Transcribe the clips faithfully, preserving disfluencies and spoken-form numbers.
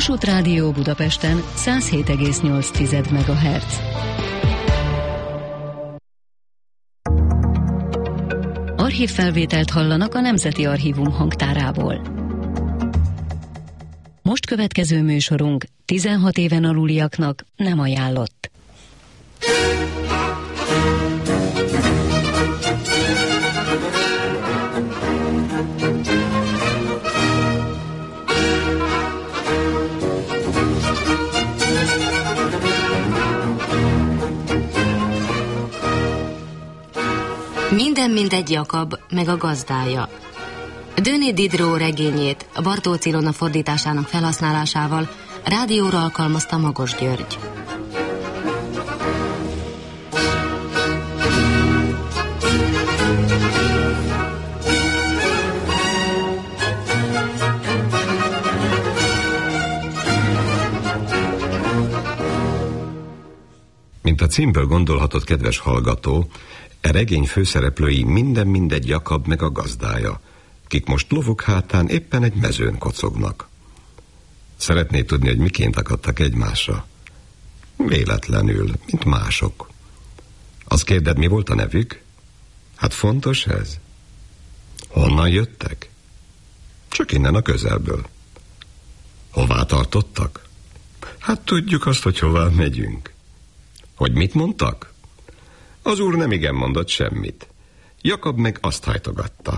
Kossuth Rádió Budapesten száz hét egész nyolc megahertz. Archívfelvételt hallanak a Nemzeti Archívum hangtárából. Most következő műsorunk tizenhat éven aluliaknak nem ajánlott. Minden mindegy Jakab, meg a gazdája. Denis Diderot regényét a Bartók Ilona fordításának felhasználásával rádióra alkalmazta Magos György. Mint a címből gondolhatott, kedves hallgató, e regény főszereplői minden mindegy Jakab meg a gazdája, kik most lovuk hátán éppen egy mezőn kocognak. Szeretnéd tudni, hogy miként akadtak egymásra? Véletlenül, mint mások. Azt kérded, mi volt a nevük? Hát fontos ez? Honnan jöttek? Csak innen a közelből. Hová tartottak? Hát tudjuk azt, hogy hová megyünk. Hogy mit mondtak? Az úr nem igen mondott semmit. Jakab meg azt hajtogatta.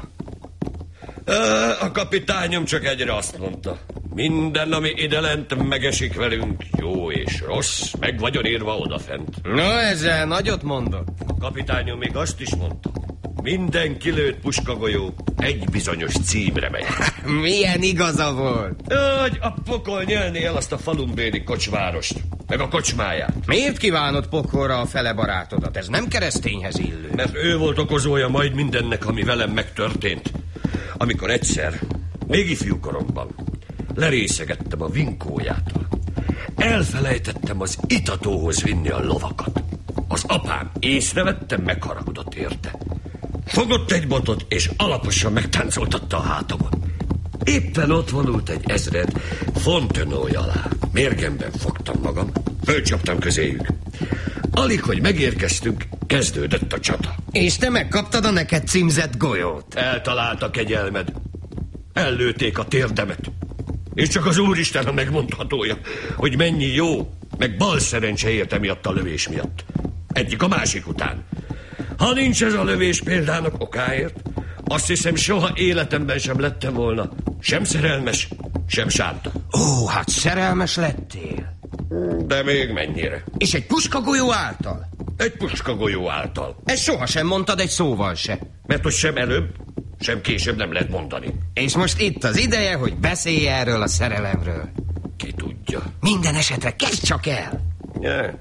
A kapitányom csak egyre azt mondta: minden, ami idelent megesik velünk, jó és rossz, meg vagyon írva odafent. No, ezzel nagyot mondott. A kapitányom még azt is mondta: minden kilőtt puskagolyó egy bizonyos címre megy. Milyen igaza volt? Hogy a pokol nyelné el azt a falumbéli kocsvárost, meg a kocsmáját. Miért kívánod pokolra a fele barátodat? Ez nem keresztényhez illő. Mert ő volt okozója majd mindennek, ami velem megtörtént. Amikor egyszer, még ifjú koromban, lerészegettem a vinkójától, elfelejtettem az itatóhoz vinni a lovakat. Az apám észrevettem, megharagudott érte. Fogott egy botot, és alaposan megtáncoltatta a hátamon. Éppen ott vonult egy ezred Fontenoy alá. Mérgemben fogtam magam, fölcsaptam közéjük. Alig, hogy megérkeztünk, kezdődött a csata. És te megkaptad a neked címzett golyót. Eltalált a kegyelmed. Ellőtték a térdemet. És csak az Úristen a megmondhatója, hogy mennyi jó, meg bal szerencse ért emiatt a lövés miatt. Egyik a másik után. Ha nincs ez a lövés példának okáért, azt hiszem, soha életemben sem lettem volna sem szerelmes, sem sánta. Ó, hát szerelmes lettél. De még mennyire. És egy puskagolyó által? Egy puskagolyó által. Ezt sohasem mondtad egy szóval se. Mert hogy sem előbb, sem később nem lehet mondani. És most itt az ideje, hogy beszélj erről a szerelemről. Ki tudja. Minden esetre kezdj csak el. Ja.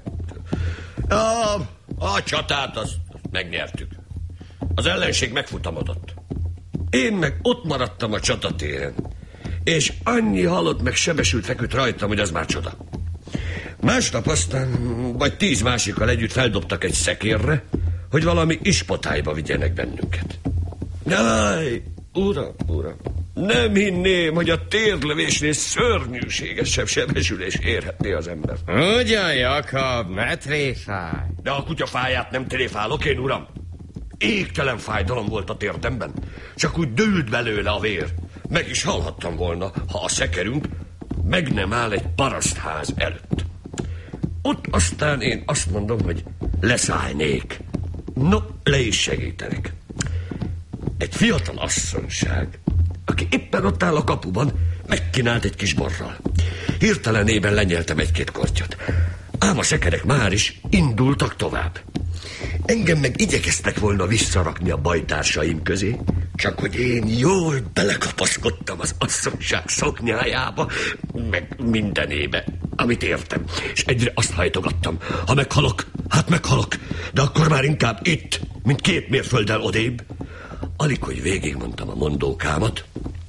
A, a csatát azt, azt megnyertük. Az ellenség megfutamodott. Én meg ott maradtam a csatatéren. És annyi halott meg sebesült feküdt rajtam, hogy az már csoda. Másnap aztán, vagy tíz másikkal együtt feldobtak egy szekérre, hogy valami ispotályba vigyenek bennünket. Jaj, uram, uram, nem hinném, hogy a térlövésnél szörnyűségesebb sebesülés érhetné az ember. Ugyan, Jakab, ne tréfálj. De a kutyafáját nem tréfálok én, uram. Égtelen fájdalom volt a térdemben. Csak úgy dőlt belőle a vér. Meg is halhattam volna, ha a szekerünk meg nem áll egy parasztház előtt. Ott aztán én azt mondom, hogy leszállnék. No, le is segítenek. Egy fiatal asszonyság, aki éppen ott áll a kapuban, megkínált egy kis borral. Hirtelenében lenyeltem egy-két kortyot. Ám a szekerek már is indultak tovább. Engem meg igyekeztek volna visszarakni a bajtársaim közé, csak hogy én jól belekapaszkodtam az asszonyság szoknyájába, meg mindenébe, amit értem. És egyre azt hajtogattam: ha meghalok, hát meghalok, de akkor már inkább itt, mint két mérfölddel odébb. Alig, hogy végigmondtam a mondókámat,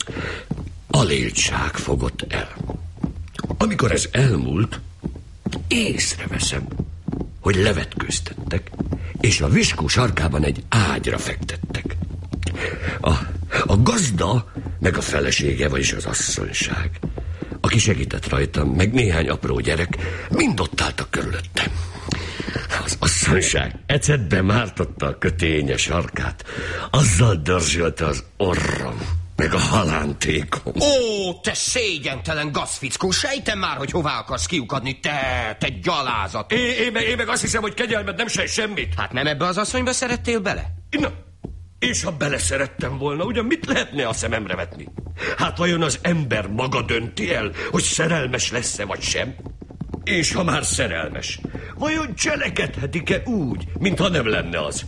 a léltság fogott el. Amikor ez elmúlt, észreveszem, hogy levetkőztettek, és a viskó sarkában egy ágyra fektettek. A, a gazda, meg a felesége, vagyis az asszonyság, aki segített rajtam, meg néhány apró gyerek, mind ott álltak körülöttem. Az asszonyság ecetbe mártotta a kötényes sarkát, azzal dörzsölte az orrom, meg a halántékom. Ó, te szégyentelen gazfickó, sejtem már, hogy hová akarsz kiukadni, te, te gyalázat. Én, én, meg, én meg azt hiszem, hogy kegyelmed nem sejt semmit. Hát nem ebbe az asszonyba szerettél bele? Na, és ha beleszerettem volna, ugyan mit lehetne a szememre vetni? Hát vajon az ember maga dönti el, hogy szerelmes lesz-e vagy sem? És ha már szerelmes, vajon cselekedhetik-e úgy, mintha nem lenne az?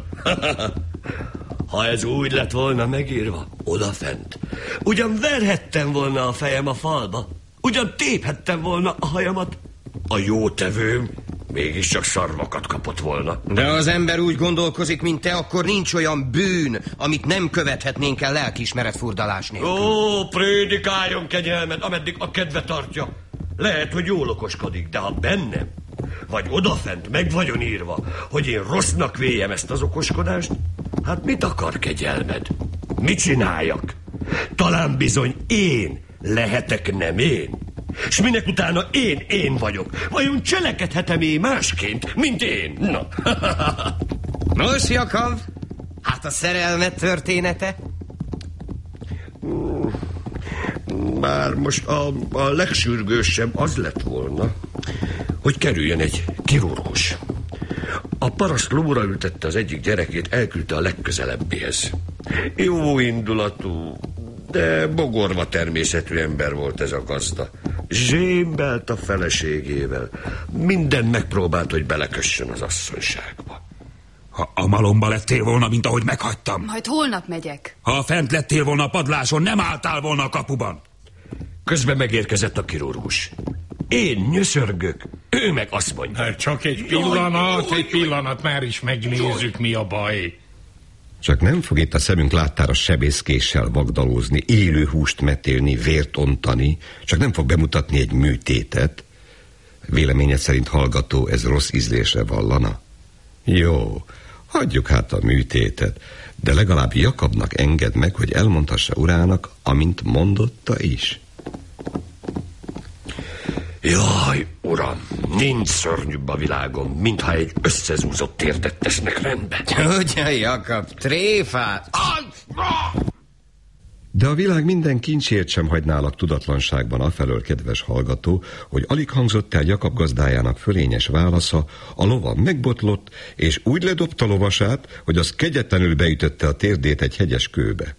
Ha ez úgy lett volna megírva, odafent, ugyan verhettem volna a fejem a falba, ugyan téphettem volna a hajamat, a jótevőm mégiscsak szarvakat kapott volna. De az ember úgy gondolkozik, mint te, akkor nincs olyan bűn, amit nem követhetnénk el lelkiismeret furdalás nélkül. Ó, prédikáljon kegyelmet, ameddig a kedve tartja. Lehet, hogy jól okoskodik, de ha bennem, vagy odafent meg vagyon írva, hogy én rossznak véljem ezt az okoskodást, hát mit akar kegyelmed? Mit csináljak? Talán bizony én lehetek nem én. S minek utána én én vagyok? Vajon cselekedhetem én másként, mint én? Na. Nos, Jakab, hát a szerelmet története? Bár most a, a legsürgősebb az lett volna, hogy kerüljön egy kirurgus. A paraszt lóra ültette az egyik gyerekét, elküldte a legközelebbihez. Jó indulatú, de bogorva természetű ember volt ez a gazda. Zsémbelt a feleségével. Minden megpróbált, hogy belekössön az asszonyságba. Ha a malomba lettél volna, mint ahogy meghagytam. Majd holnap megyek. Ha fent lettél volna a padláson, nem álltál volna a kapuban. Közben megérkezett a kirurgus. Én nyöszörgök, ő meg azt mondja. Hát csak egy pillanat, egy pillanat, már is megnézzük, mi a baj. Csak nem fog itt a szemünk láttára sebészkéssel vagdalózni, élő húst metélni, vért ontani, csak nem fog bemutatni egy műtétet. Véleményed szerint, hallgató, ez rossz ízlésre vallana? Jó, hagyjuk hát a műtétet, de legalább Jakabnak engedd meg, hogy elmondhassa urának, amint mondotta is. Jaj, uram, nincs szörnyűbb a világon, mintha egy összezúzott térdet tesznek rendbe. Ugyan, Jakab, tréfát! De a világ minden kincsért sem hagy nálak tudatlanságban afelől, kedves hallgató, hogy alig hangzott el Jakab gazdájának fölényes válasza, a lova megbotlott, és úgy ledobta lovasát, hogy az kegyetlenül beütötte a térdét egy hegyes kőbe.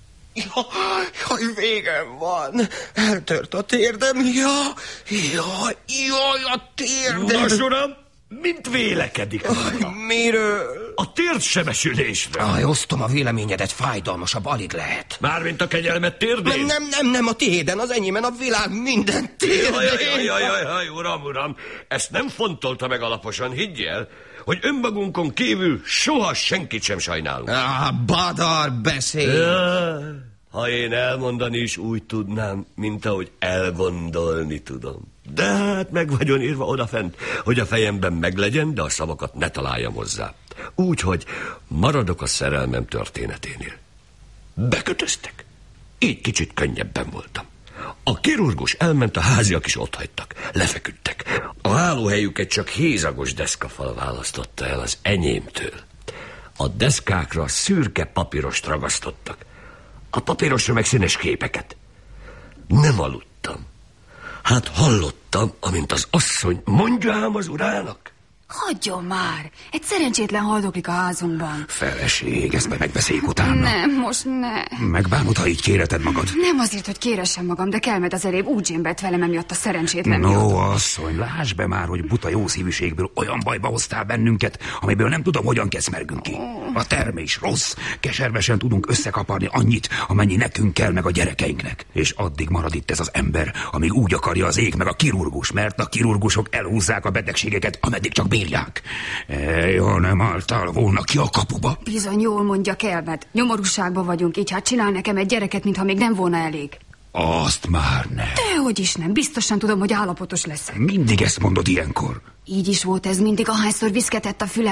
Jaj, végem van. Eltört a térdem. Jaj, jaj, jaj, a térdem. Nos, uram, mint vélekedik? Miről? A térdsebesülésről. Aj, osztom a véleményedet, fájdalmasabb alig lehet. Mármint a kegyelmet térdén? Nem, nem, nem, nem, a tiéden, az enyémen, a világ minden térdén. Jaj, jaj, jaj, jaj, jaj, uram, uram, ezt nem fontolta meg alaposan, higgyel, hogy önmagunkon kívül soha senkit sem sajnálunk. Ah, badar beszél. Ja, ha én elmondani is úgy tudnám, mint ahogy elgondolni tudom. De hát meg vagyon írva odafent, hogy a fejemben meglegyen, de a szavakat ne találjam hozzá. Úgyhogy maradok a szerelmem történeténél. Bekötöztek. Így kicsit könnyebben voltam. A kirurgus elment, a háziak is otthagytak. Lefeküdtek. A hálóhelyüket csak hézagos deszkafal választotta el az enyémtől. A deszkákra szürke papírost ragasztottak. A papírosra meg színes képeket. Nem aludtam. Hát hallottam, amint az asszony mondja ám az urának. Hagyjon már! Egy szerencsétlen haldoklik a házunkban. Feleség, ezt meg megbeszéljük utána. Nem, most ne. Megbánod, ha így kéreted magad. Nem azért, hogy kéressem magam, de Kelmed az elébb úgy zsémbelt velem emiatt a szerencsétlen No, miatt. asszony, lásd be már, hogy buta jó szívűségből olyan bajba hoztál bennünket, amiből nem tudom, hogyan keszmergünk ki. A termés rossz, keservesen tudunk összekaparni annyit, amennyi nekünk kell, meg a gyerekeinknek. És addig marad itt ez az ember, amíg úgy akarja az ég, meg a kirurgus, mert a kirurgusok elhúzzák a betegségeket, ameddig csak bírják. Ej, ha nem álltál volna ki a kapuba. Bizony jól mondja Kelmed. Nyomorúságban vagyunk, így hát csinál nekem egy gyereket, mintha még nem volna elég. Azt már ne. Dehogy is nem, biztosan tudom, hogy állapotos leszek. Mindig ezt mondod ilyenkor. Így is volt ez mindig, ahányszor viszketett a fülem.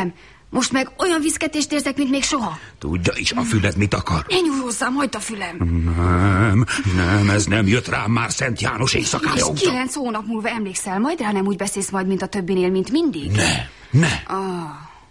Most meg olyan viszketést érzek, mint még soha. Tudja is, a füled mit akar? Ne nyújhozzám, hagyd a fülem. Nem, nem, ez nem jött rám már Szent János éjszakája És óta. kilenc hónap múlva emlékszel majd rá, nem úgy beszélsz majd, mint a többinél, mint mindig? Ne, ne. Ah.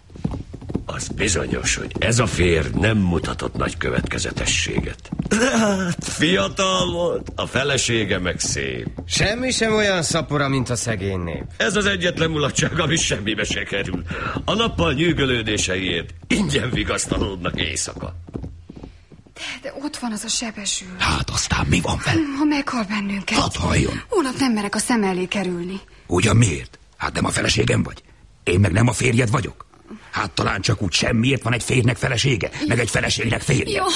Az bizonyos, hogy ez a férj nem mutatott nagy következetességet. Hát, fiatal volt, a felesége meg szép. Semmi sem olyan szapora, mint a szegény nép. Ez az egyetlen mulatság, ami semmibe se kerül. A nappal nyűgölődéseiért ingyen vigasztalódnak éjszaka. De, de ott van az a sebesül. Hát aztán mi van vele? Ha meghal bennünket. Hadd halljon. Holnap nem merek a szem elé kerülni. Ugyan miért? Hát nem a feleségem vagy. Én meg nem a férjed vagyok. Hát talán csak úgy semmiért van egy férjnek felesége, meg egy feleségnek férje. Jaj,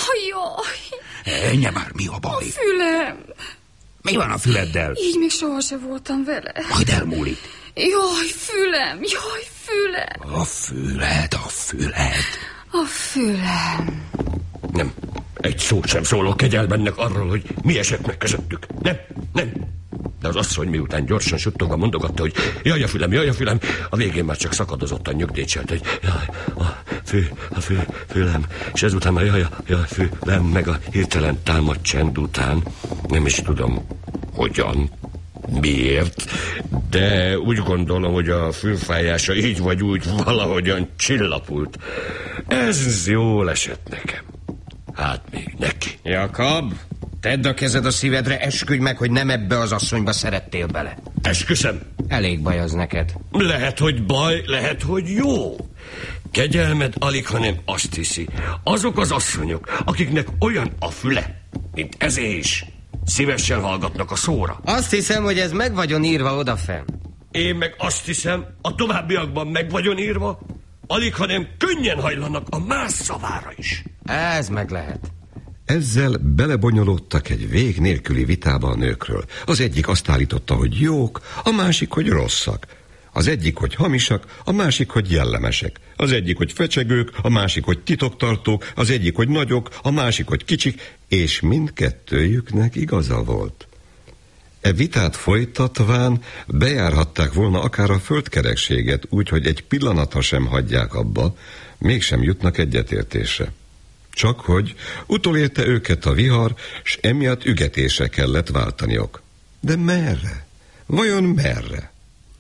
jaj. Ennyi már, mi a baj? A fülem. Mi van a füleddel? Így még sohasem voltam vele. Majd elmúlik. Jaj, fülem, jaj, fülem. A füled, a füled. A fülem. Nem, egy szót sem szólok kegyelmennek arról, hogy mi esett meg közöttük. Nem, nem. De az asszony miután gyorsan suttogva mondogatta, hogy jaj a fülem, jaj a fülem, a végén már csak szakadozottan nyögdécselt, hogy jaj, a fő, a fő, fülem, és ezután már jaj, jaj, fülem, meg a hirtelen támadt csend után, nem is tudom, hogyan, miért, de úgy gondolom, hogy a fülfájása így vagy úgy valahogyan csillapult. Ez jól esett nekem. Hát még neki. Jakab, tedd a kezed a szívedre, esküdj meg, hogy nem ebbe az asszonyba szerettél bele. Esküszöm. Elég baj az neked. Lehet, hogy baj, lehet, hogy jó. Kegyelmed alig, hanem azt hiszi. Azok az asszonyok, akiknek olyan a füle, mint ezé is, szívesen hallgatnak a szóra. Azt hiszem, hogy ez meg vagyon írva odafenn. Én meg azt hiszem, a továbbiakban meg vagyon írva, alig, hanem könnyen hajlanak a más szavára is. Ez meg lehet. Ezzel belebonyolódtak egy vég nélküli vitába a nőkről. Az egyik azt állította, hogy jók, a másik, hogy rosszak. Az egyik, hogy hamisak, a másik, hogy jellemesek. Az egyik, hogy fecsegők, a másik, hogy titoktartók, az egyik, hogy nagyok, a másik, hogy kicsik, és mindkettőjüknek igaza volt. E vitát folytatván bejárhatták volna akár a földkerekséget, úgyhogy egy pillanatra sem hagyják abba, mégsem jutnak egyetértésre. Csak hogy utolérte őket a vihar, s emiatt ügetésre kellett váltaniok. De merre? Vajon merre?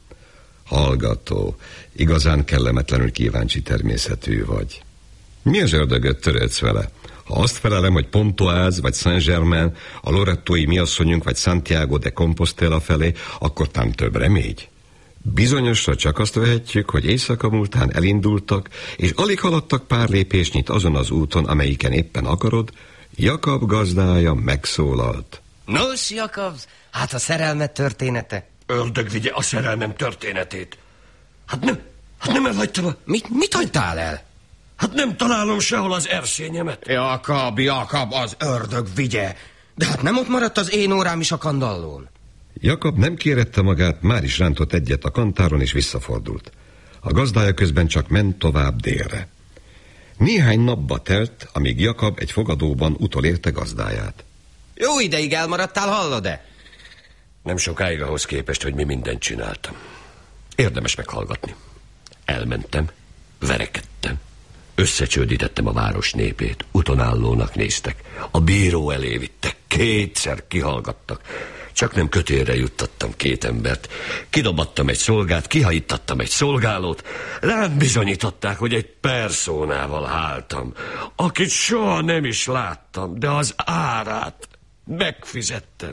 Hallgató, igazán kellemetlenül kíváncsi természetű vagy. Mi az ördögöt törődsz vele? Ha azt felelem, hogy Pontoise vagy Saint-Germain, a lorettói miasszonyunk vagy Santiago de Compostela felé, akkor tám több remégy. Bizonyosra csak azt vehetjük, hogy éjszaka múltán elindultak, és alig haladtak pár lépésnyit azon az úton, amelyiken éppen akarod, Jakab gazdája megszólalt. Nos, Jakab, hát a szerelmet története. Ördög vigye a szerelmem történetét. Hát nem, hát nem elhagytam a... Mit, mit hagytál el? Hát nem találom sehol az erszényemet. Jakab, Jakab, az ördög vigye. De hát nem ott maradt az én órám is a kandallón. Jakab nem kérette magát, már is rántott egyet a kantáron és visszafordult. A gazdája közben csak ment tovább délre. Néhány napba telt, amíg Jakab egy fogadóban utolérte gazdáját. Jó ideig elmaradtál, hallod-e? Nem sokáig ahhoz képest, hogy mi mindent csináltam. Érdemes meghallgatni. Elmentem, verekedtem, összecsődítettem a város népét, utonállónak néztek, a bíró elé vittek, kétszer kihallgattak. Csak nem kötélre juttattam két embert. Kidobattam egy szolgát, kihajítottam egy szolgálót. Rám bizonyították, hogy egy perszónával álltam, akit soha nem is láttam, de az árát megfizettem.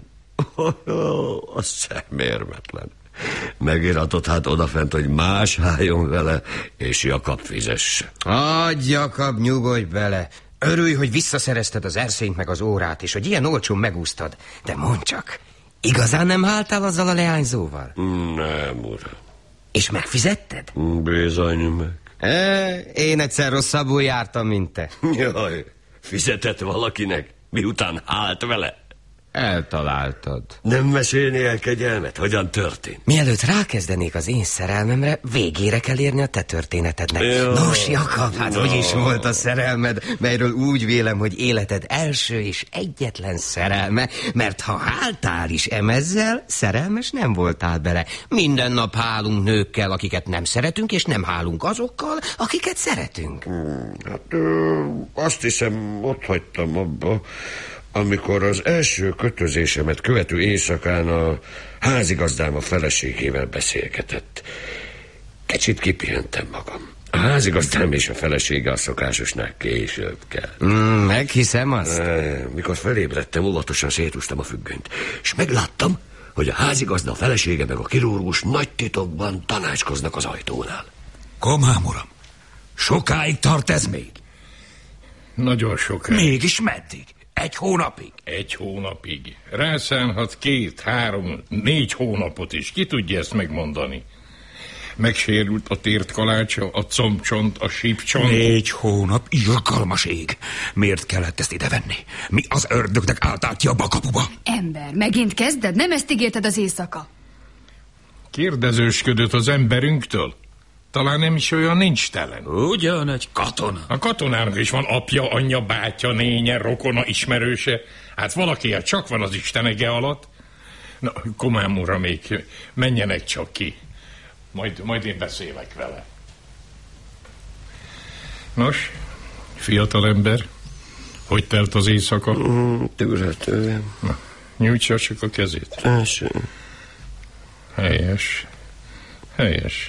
A szemérmetlen. Megiratott hát odafent, hogy más álljon vele, és Jakab fizesse. Adj, Jakab, nyugodj bele. Örülj, hogy visszaszerezted az erszényt meg az órát, és hogy ilyen olcsón megúsztad. De mondd csak, igazán nem háltál azzal a leányzóval? Nem, uram. És megfizetted? Bizony meg. E, én egyszer rosszabbul jártam, mint te. Jaj, fizetett valakinek, miután hált vele? Eltaláltad. Nem mesélni el, kegyelmet? Hogyan történt? Mielőtt rákezdenék az én szerelmemre, végére kell érni a te történetednek. Jó. Nos, Jakab, hát No. hogy is volt a szerelmed, melyről úgy vélem, hogy életed első és egyetlen szerelme, mert ha háltál is emezzel, szerelmes nem voltál bele. Minden nap hálunk nőkkel, akiket nem szeretünk, és nem hálunk azokkal, akiket szeretünk. Hmm, hát ö, azt hiszem, ott hagytam abba, amikor az első kötözésemet követő éjszakán a házigazdám a feleségével beszélgetett. Kicsit kipihentem magam. A házigazdám és a felesége a szokásosnál később kell. Mm, meghiszem azt. E, mikor felébredtem, óvatosan szétúztam a függönyt, és megláttam, hogy a házigazda, a felesége meg a kirurgus nagy titokban tanácskoznak az ajtónál. Komám uram, sokáig tart ez még? Nagyon sokáig. Mégis meddig? Egy hónapig? Egy hónapig. Rászánhat két, három, négy hónapot is. Ki tudja ezt megmondani? Megsérült a tért kalácsa, a combcsont, a sípcsont. Négy hónap, irgalmas ég. Miért kellett ezt idevenni? Mi az ördögnek álltál ki abba a kapuba? Ember, megint kezded? Nem ezt ígérted az éjszaka? Kérdezősködött az emberünktől. Talán nem is olyan nincs telen. Ugyan egy katona. A katonának is van apja, anyja, bátyja, nénye, rokona, ismerőse. Hát valakiért csak van az istenege alatt. Na, komám uram, még menjenek csak ki. Majd, majd én beszélek vele. Nos, fiatalember, hogy telt az éjszaka? Mm, tűrhetően. Na, nyújtsa csak a kezét. Első. Helyes. Helyes.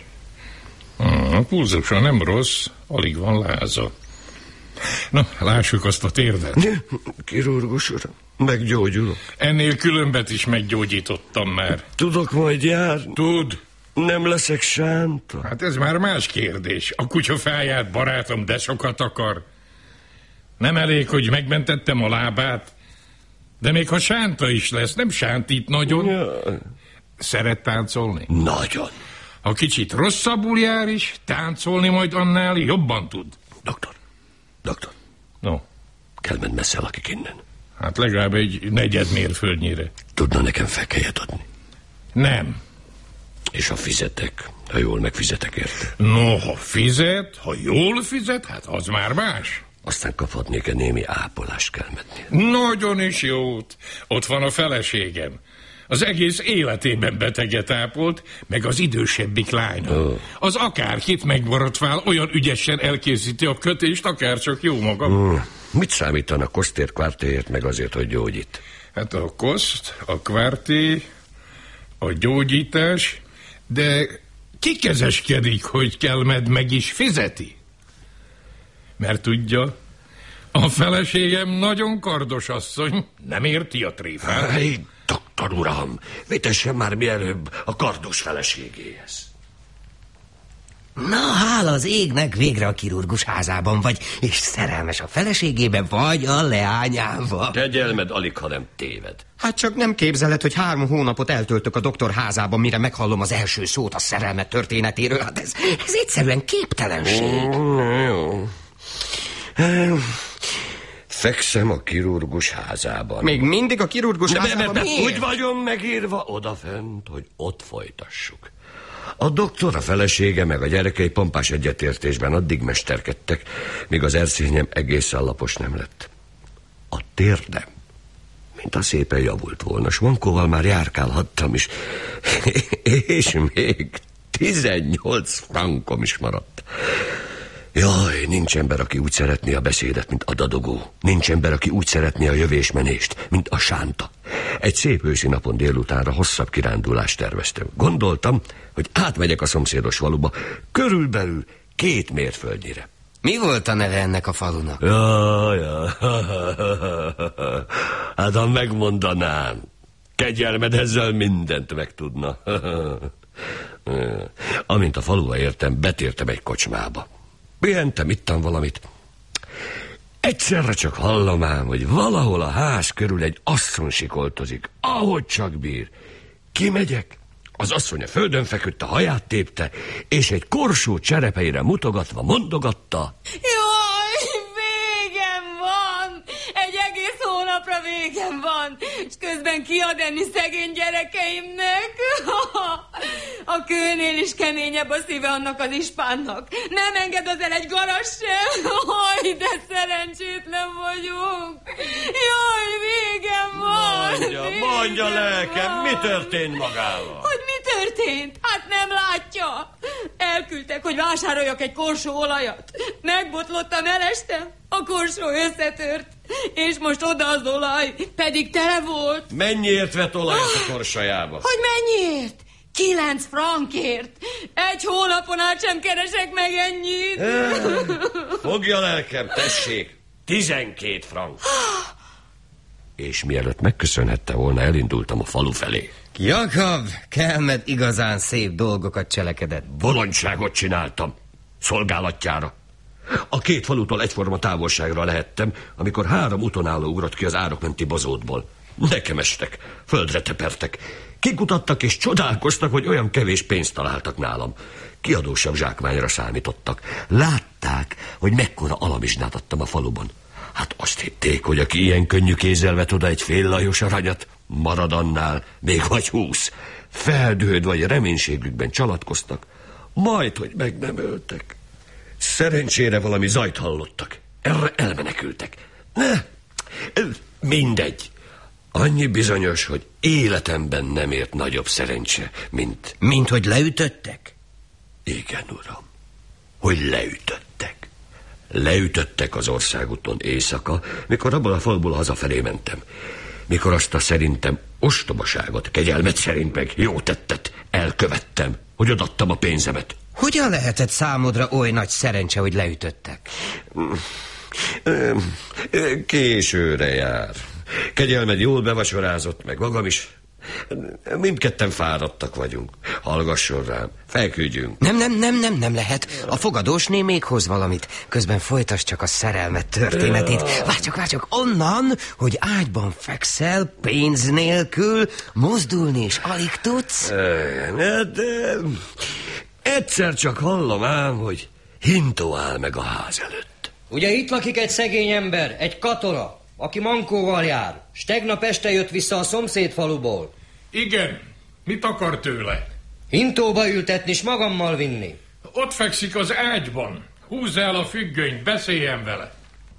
A pulzusa nem rossz, alig van láza. Na, lássuk azt a térdet. Kirurgus uram, meggyógyulok. Ennél különbet is meggyógyítottam már. Tudok majd járni? Tud. Nem leszek sánta? Hát ez már más kérdés. A kutya felját, barátom, de sokat akar. Nem elég, hogy megmentettem a lábát, de még ha sánta is lesz, nem sántít nagyon. Ja. Szeret táncolni? Nagyon. Ha kicsit rosszabbul jár is, táncolni majd annál jobban tud. Doktor, doktor. No. Kell menni messze lakik innen. Hát legalább egy negyed mérföldnyire. Tudna nekem fekelyet adni? Nem. És ha fizetek, ha jól megfizetek érte? No, ha fizet, ha jól fizet, hát az már más. Aztán kaphatnék-e némi ápolást kelmetni? Nagyon is jót. Ott van a feleségem. Az egész életében beteget ápolt, meg az idősebbik lánya. Oh. Az akárkit megborotvál, olyan ügyesen elkészíti a kötést, akárcsak jó magam. Mm. Mit számítanak kosztér kvártéért, meg azért, hogy gyógyít? Hát a koszt, a kvárté, a gyógyítás, de ki kezeskedik, hogy Kelmed meg is fizeti? Mert tudja, a feleségem nagyon kardos asszony, nem érti a tréfát. Hey, doktor uram, vitessen már mielőbb a kardos feleségéhez. Na, hála az égnek, végre a kirurgus házában vagy, és szerelmes a feleségébe vagy a leányába. Kegyelmed alig, ha nem téved. Hát csak nem képzeled, hogy három hónapot eltöltök a doktor házában, mire meghallom az első szót a szerelme történetéről. Hát ez, ez egyszerűen képtelenség. Mm, jó. Fekszem a kirurgus házában. Még mindig a kirurgus de, házában? De, de, de, úgy vagyom megírva odafent, hogy ott folytassuk. A doktor, a felesége meg a gyerekei pompás egyetértésben addig mesterkedtek, míg az erszényem egészen lapos nem lett. A térdem, mint a szépen javult volna, s Vankóval már járkálhattam is, és még tizennyolc frankom is maradt. Jaj, nincs ember, aki úgy szeretné a beszédet, mint a dadogó. Nincs ember, aki úgy szeretné a jövésmenést, mint a sánta. Egy szép őszi napon délutánra hosszabb kirándulást terveztem. Gondoltam, hogy átmegyek a szomszédos faluba, körülbelül két mérföldnyire. Mi volt a neve ennek a falunak? Jaj, jaj. Hát ha megmondanám, kegyelmed ezzel mindent megtudna. Amint a faluba értem, betértem egy kocsmába. Pihentem, ittam valamit. Egyszerre csak hallom ám, hogy valahol a ház körül egy asszony sikoltozik, ahogy csak bír. Kimegyek, az asszony a földön feküdt, a haját tépte, és egy korsó cserepeire mutogatva mondogatta. Jaj, végem van! Egy egész hónapra végem van, és közben kiad enni szegény gyerekeimnek. A kőnél is keményebb a szíve annak az ispánnak. Nem enged az el egy garas sem. Haj, de szerencsétlen vagyunk. Jaj, végem van. Mondja, végem mondja lelkem, van. mi történt magával? Hogy mi történt? Hát nem látja. Elküldtek, hogy vásároljak egy korsó olajat. Megbotlottam, elestem. A korsó összetört. És most oda az olaj, pedig tele volt. Mennyiért vett olajat a korsajába? Hogy mennyiért? Kilenc frankért. Egy hónapon át sem keresek meg ennyit. Fogja lelkem, tessék, tizenkét frank. És mielőtt megköszönhette volna, elindultam a falu felé. Jakab, Kelmed igazán szép dolgokat cselekedett. Bolondságot csináltam, szolgálatjára. A két falutól egyforma távolságra lehettem, amikor három utonálló ugrott ki az árokmenti bozótból. Nekem estek, földre tepertek. Kikutattak és csodálkoztak, hogy olyan kevés pénzt találtak nálam. Kiadósabb zsákmányra számítottak. Látták, hogy mekkora alamizsnát adtam a faluban. Hát azt hitték, hogy aki ilyen könnyű kézzel vet oda egy fél lajos aranyat, marad annál, még vagy húsz. Feldőd vagy reménységükben csalatkoztak, majd, hogy meg nem öltek. Szerencsére valami zajt hallottak. Erre elmenekültek. Ne, mindegy. Annyi bizonyos, hogy életemben nem ért nagyobb szerencse, mint... Mint hogy leütöttek? Igen, uram, hogy leütöttek. Leütöttek az országúton éjszaka, mikor abból a falból hazafelé mentem. Mikor azt a szerintem ostobaságot, kegyelmet szerint meg jó tettet elkövettem, hogy odaadtam a pénzemet. Hogyan lehetett számodra oly nagy szerencse, hogy leütöttek? Későre jár. Kegyelmed jól bevacsorázott, meg magam is. Mindketten fáradtak vagyunk. Hallgasson rám, felküldjünk. Nem, nem, nem, nem, nem lehet. A fogadósné még hoz valamit. Közben folytasd csak a szerelmet történetét. Várj csak, várj csak, onnan, hogy ágyban fekszel, pénz nélkül, mozdulni is alig tudsz. De egyszer csak hallom ám, hogy hintó áll meg a ház előtt. Ugye itt lakik egy szegény ember, egy katona, aki mankóval jár, s tegnap este jött vissza a szomszéd faluból. Igen, mit akar tőle? Hintóba ültetni, s magammal vinni. Ott fekszik az ágyban. Húzz el a függönyt, beszéljen vele.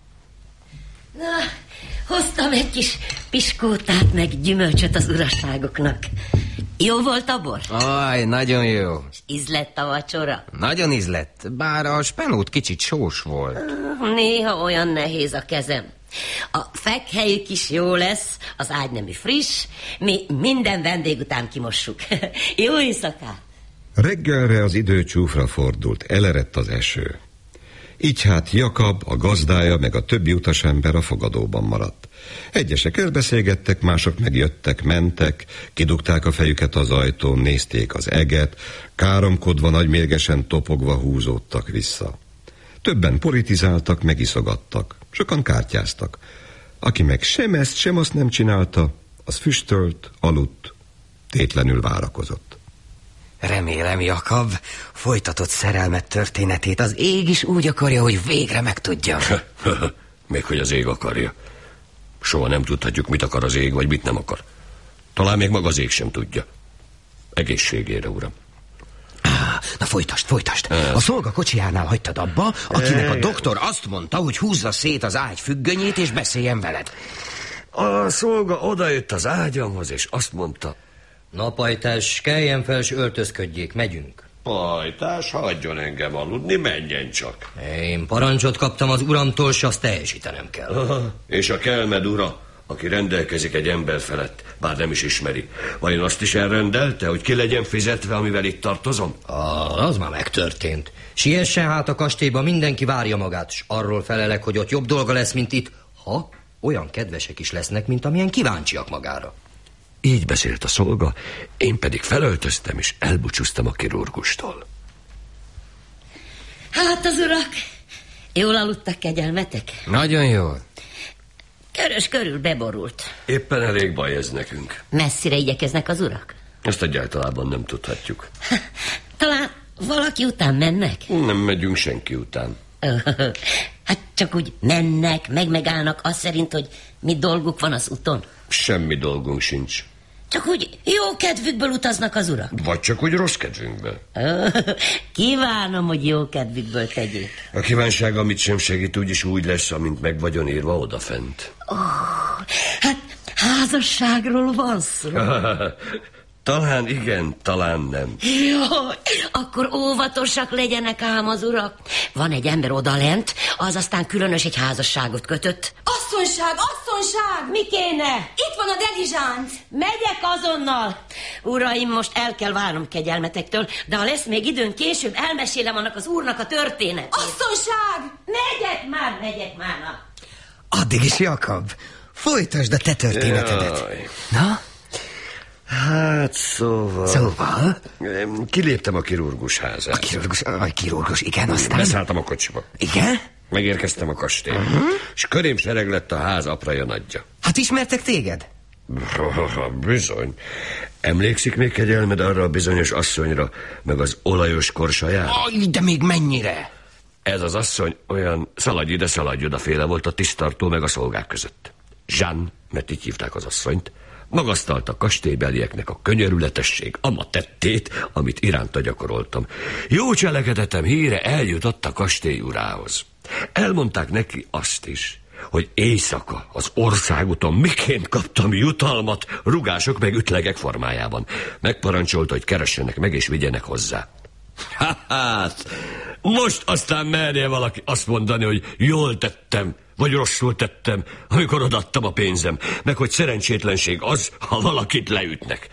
Na, hoztam egy kis piskótát meg gyümölcsöt az urazságoknak. Jó volt a bor? Aj, nagyon jó. Ízlett a vacsora? Nagyon ízlett, bár a spenót kicsit sós volt. Néha olyan nehéz a kezem. A fekhelyük is jó lesz, az ágynemű friss, mi minden vendég után kimossuk. Jó éjszakát! Reggelre az idő csúfra fordult, elerett az eső. Így hát Jakab, a gazdája, meg a többi utasember a fogadóban maradt. Egyesek elbeszélgettek, mások megjöttek, mentek, kidugták a fejüket az ajtón, nézték az eget, káromkodva, nagymérgesen topogva húzódtak vissza. Többen politizáltak, megiszogattak, sokan kártyáztak. Aki meg sem ezt, sem azt nem csinálta, az füstölt, aludt, tétlenül várakozott. Remélem, Jakab, folytatott szerelmet történetét az ég is úgy akarja, hogy végre megtudjam. Még hogy az ég akarja. Soha nem tudhatjuk, mit akar az ég, vagy mit nem akar. Talán még maga az ég sem tudja. Egészségére, uram. Á, na folytasd, folytasd. A szolga kocsijánál hagytad abba, akinek a doktor azt mondta, hogy húzza szét az ágy függönyét, és beszéljen veled. A szolga odajött az ágyamhoz, és azt mondta... Na, pajtás, keljen fel, s öltözködjék, megyünk. Pajtás, hagyjon engem aludni, menjen csak. Én parancsot kaptam az uramtól, s azt teljesítenem kell. Aha, és a Kelmed ura, aki rendelkezik egy ember felett, bár nem is ismeri, vajon azt is elrendelte, hogy ki legyen fizetve, amivel itt tartozom? Ah, az már megtörtént. Siessen hát a kastélyba, mindenki várja magát, s arról felelek, hogy ott jobb dolga lesz, mint itt, ha olyan kedvesek is lesznek, mint amilyen kíváncsiak magára. Így beszélt a szolga, én pedig felöltöztem, és elbúcsúztam a kirurgustól. Hát az urak, jól aludtak, kegyelmetek? Nagyon jól. Körös körül beborult. Éppen elég baj ez nekünk. Messzire igyekeznek az urak? Ezt egyáltalában nem tudhatjuk. Talán valaki után mennek? Nem megyünk senki után. Hát Csak úgy mennek, meg megállnak azt szerint, hogy mi dolguk van az úton? Semmi dolgunk sincs. Csak úgy jó kedvükből utaznak az urak? Vagy csak úgy rossz kedvünkből. Kívánom, hogy jó kedvükből tegyék. A kívánság, amit sem segít, úgyis úgy lesz, amint meg vagyon írva odafent. Oh, hát házasságról van szó. Talán igen, talán nem. Jaj, akkor óvatosak legyenek ám az urak. Van egy ember odalent, az aztán különös egy házasságot kötött. Asszonyság, asszonyság! Mi kéne? Itt van a delizsánc. Megyek azonnal. Uraim, most el kell várnom kegyelmetektől, de ha lesz még időn később, elmesélem annak az úrnak a történetét. Asszonyság! Megyek már, megyek már. Na. Addig is, Jakab, folytasd a te történetedet. Jaj. Na? Hát szóval... Szóval? Kiléptem a kirurgus házát. A kirurgus, a kirurgus, igen, aztán... Beszálltam a kocsiba. Igen? Megérkeztem a kastélyba. Uh-huh. És körém sereg lett a ház apraja nagyja. Hát ismertek téged? Bizony. Emlékszik még kegyelmed arra a bizonyos asszonyra, meg az olajos korsajára? Aj, de még mennyire? Ez az asszony olyan szaladj ide, szaladj oda féle volt a tisztartó meg a szolgák között. Jeanne, mert így hívták az asszonyt, magasztalta a kastélybelieknek a könyörületesség ama tettét, amit iránta gyakoroltam. Jó cselekedetem híre eljutott a kastély urához. Elmondták neki azt is, hogy éjszaka az országúton miként kaptam jutalmat rugások meg ütlegek formájában. Megparancsolta, hogy keressenek meg és vigyenek hozzá. Hát, most aztán merje valaki azt mondani, hogy jól tettem, vagy rosszul tettem, amikor odaadtam a pénzem, meg hogy szerencsétlenség az, ha valakit leütnek.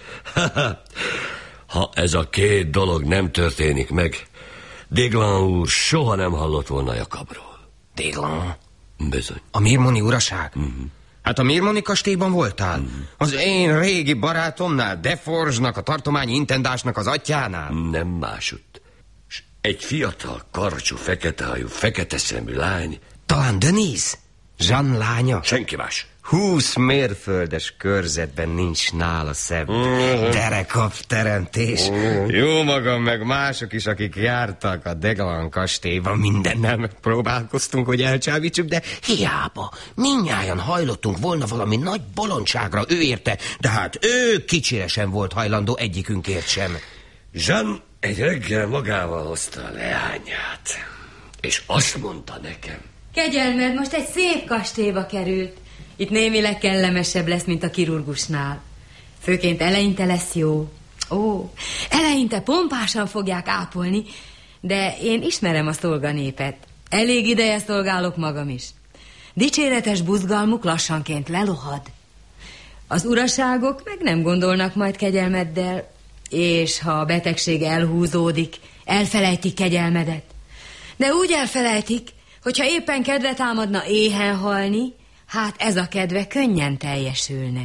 Ha ez a két dolog nem történik meg, Déglan úr soha nem hallott volna Jakabról. Déglan? Bizony. A Mirmoni uraság? Uh-huh. Hát a Mirmoni kastélyban voltál? Uh-huh. Az én régi barátomnál, Deforge-nak, a tartományi intendásnak az atyánál? Nem másutt. S egy fiatal, karcsú, feketehajú, fekete szemű lány. Talán Denise? Jeanne lánya? Senki más. Húsz mérföldes körzetben nincs nála szebb. Uh-huh. Derekap teremtés. Uh-huh. Jó magam, meg mások is, akik jártak a Deglan kastélyban, mindennel megpróbálkoztunk, hogy elcsábítsuk, de hiába. Mindnyájan hajlottunk volna valami nagy bolondságra ő érte, de hát ő kicsire sem volt hajlandó egyikünkért sem. Jeanne egy reggel magával hozta a leányát, és azt mondta nekem. Kegyelmed most egy szép kastélyba került. Itt némileg kellemesebb lesz, mint a kirurgusnál. Főként eleinte lesz jó. Ó, eleinte pompásan fogják ápolni, de én ismerem a szolganépet. Elég ideje szolgálok magam is. Dicséretes buzgalmuk lassanként lelohad. Az uraságok meg nem gondolnak majd kegyelmeddel, és ha a betegség elhúzódik, elfelejtik kegyelmedet. De úgy elfelejtik, hogyha éppen kedve támadna éhen halni, hát ez a kedve könnyen teljesülne.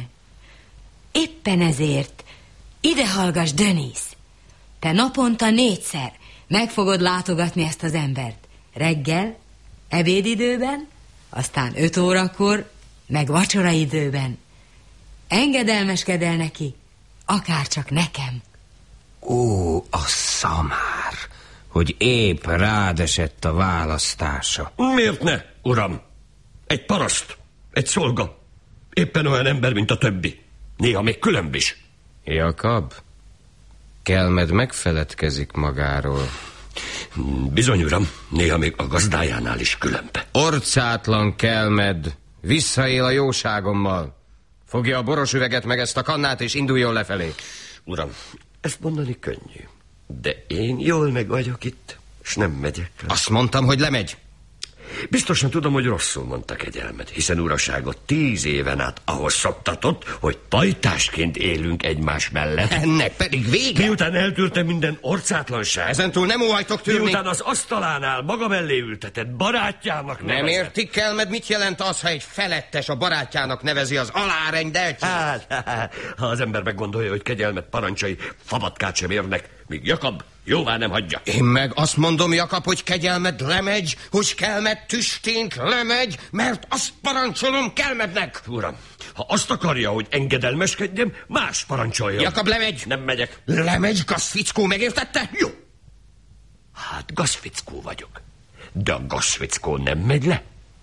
Éppen ezért ide hallgass, Denise. Te naponta négyszer meg fogod látogatni ezt az embert. Reggel, ebédidőben, aztán öt órakor, meg vacsoraidőben. Engedelmeskedel neki, akárcsak nekem. Ó, a szamár, hogy épp rád esett a választása. Miért ne, uram? Egy paraszt, egy szolga, éppen olyan ember, mint a többi. Néha még különb is. Jakab, Kelmed megfeledkezik magáról. Bizony, uram, néha még a gazdájánál is különb. Orcátlan Kelmed, visszaél a jóságommal. Fogja a boros üveget meg ezt a kannát, és induljon lefelé. Uram, ezt mondani könnyű, de én jól meg vagyok itt, és nem megyek. Azt mondtam, hogy lemegy. Biztosan tudom, hogy rosszul mondta kegyelmet, hiszen uraságot tíz éven át ahhoz szoktatott, hogy pajtásként élünk egymás mellett. Ennek pedig vége. Miután eltűrtem minden orcátlanság. Ezentúl nem óhajtok tűrni. Miután az asztalánál maga mellé ültetett barátjának nevezett. Nem értik, Kelmed, mit jelent az, ha egy felettes a barátjának nevezi az alárendeltjét? Hát, hát, ha az ember meggondolja, hogy kegyelmet parancsai fabatkát sem érnek, míg Jakab jóvá nem hagyja. Én meg azt mondom, Jakab, hogy kegyelmed lemegy, hogy Kelmed tüsténk lemegy, mert azt parancsolom Kelmednek. Uram, ha azt akarja, hogy engedelmeskedjem, más parancsolja. Jakab, lemegy. Nem megyek. Lemegy, gazfickó, megértette? Jó. Hát gazfickó vagyok. De a gazfickó nem megy le.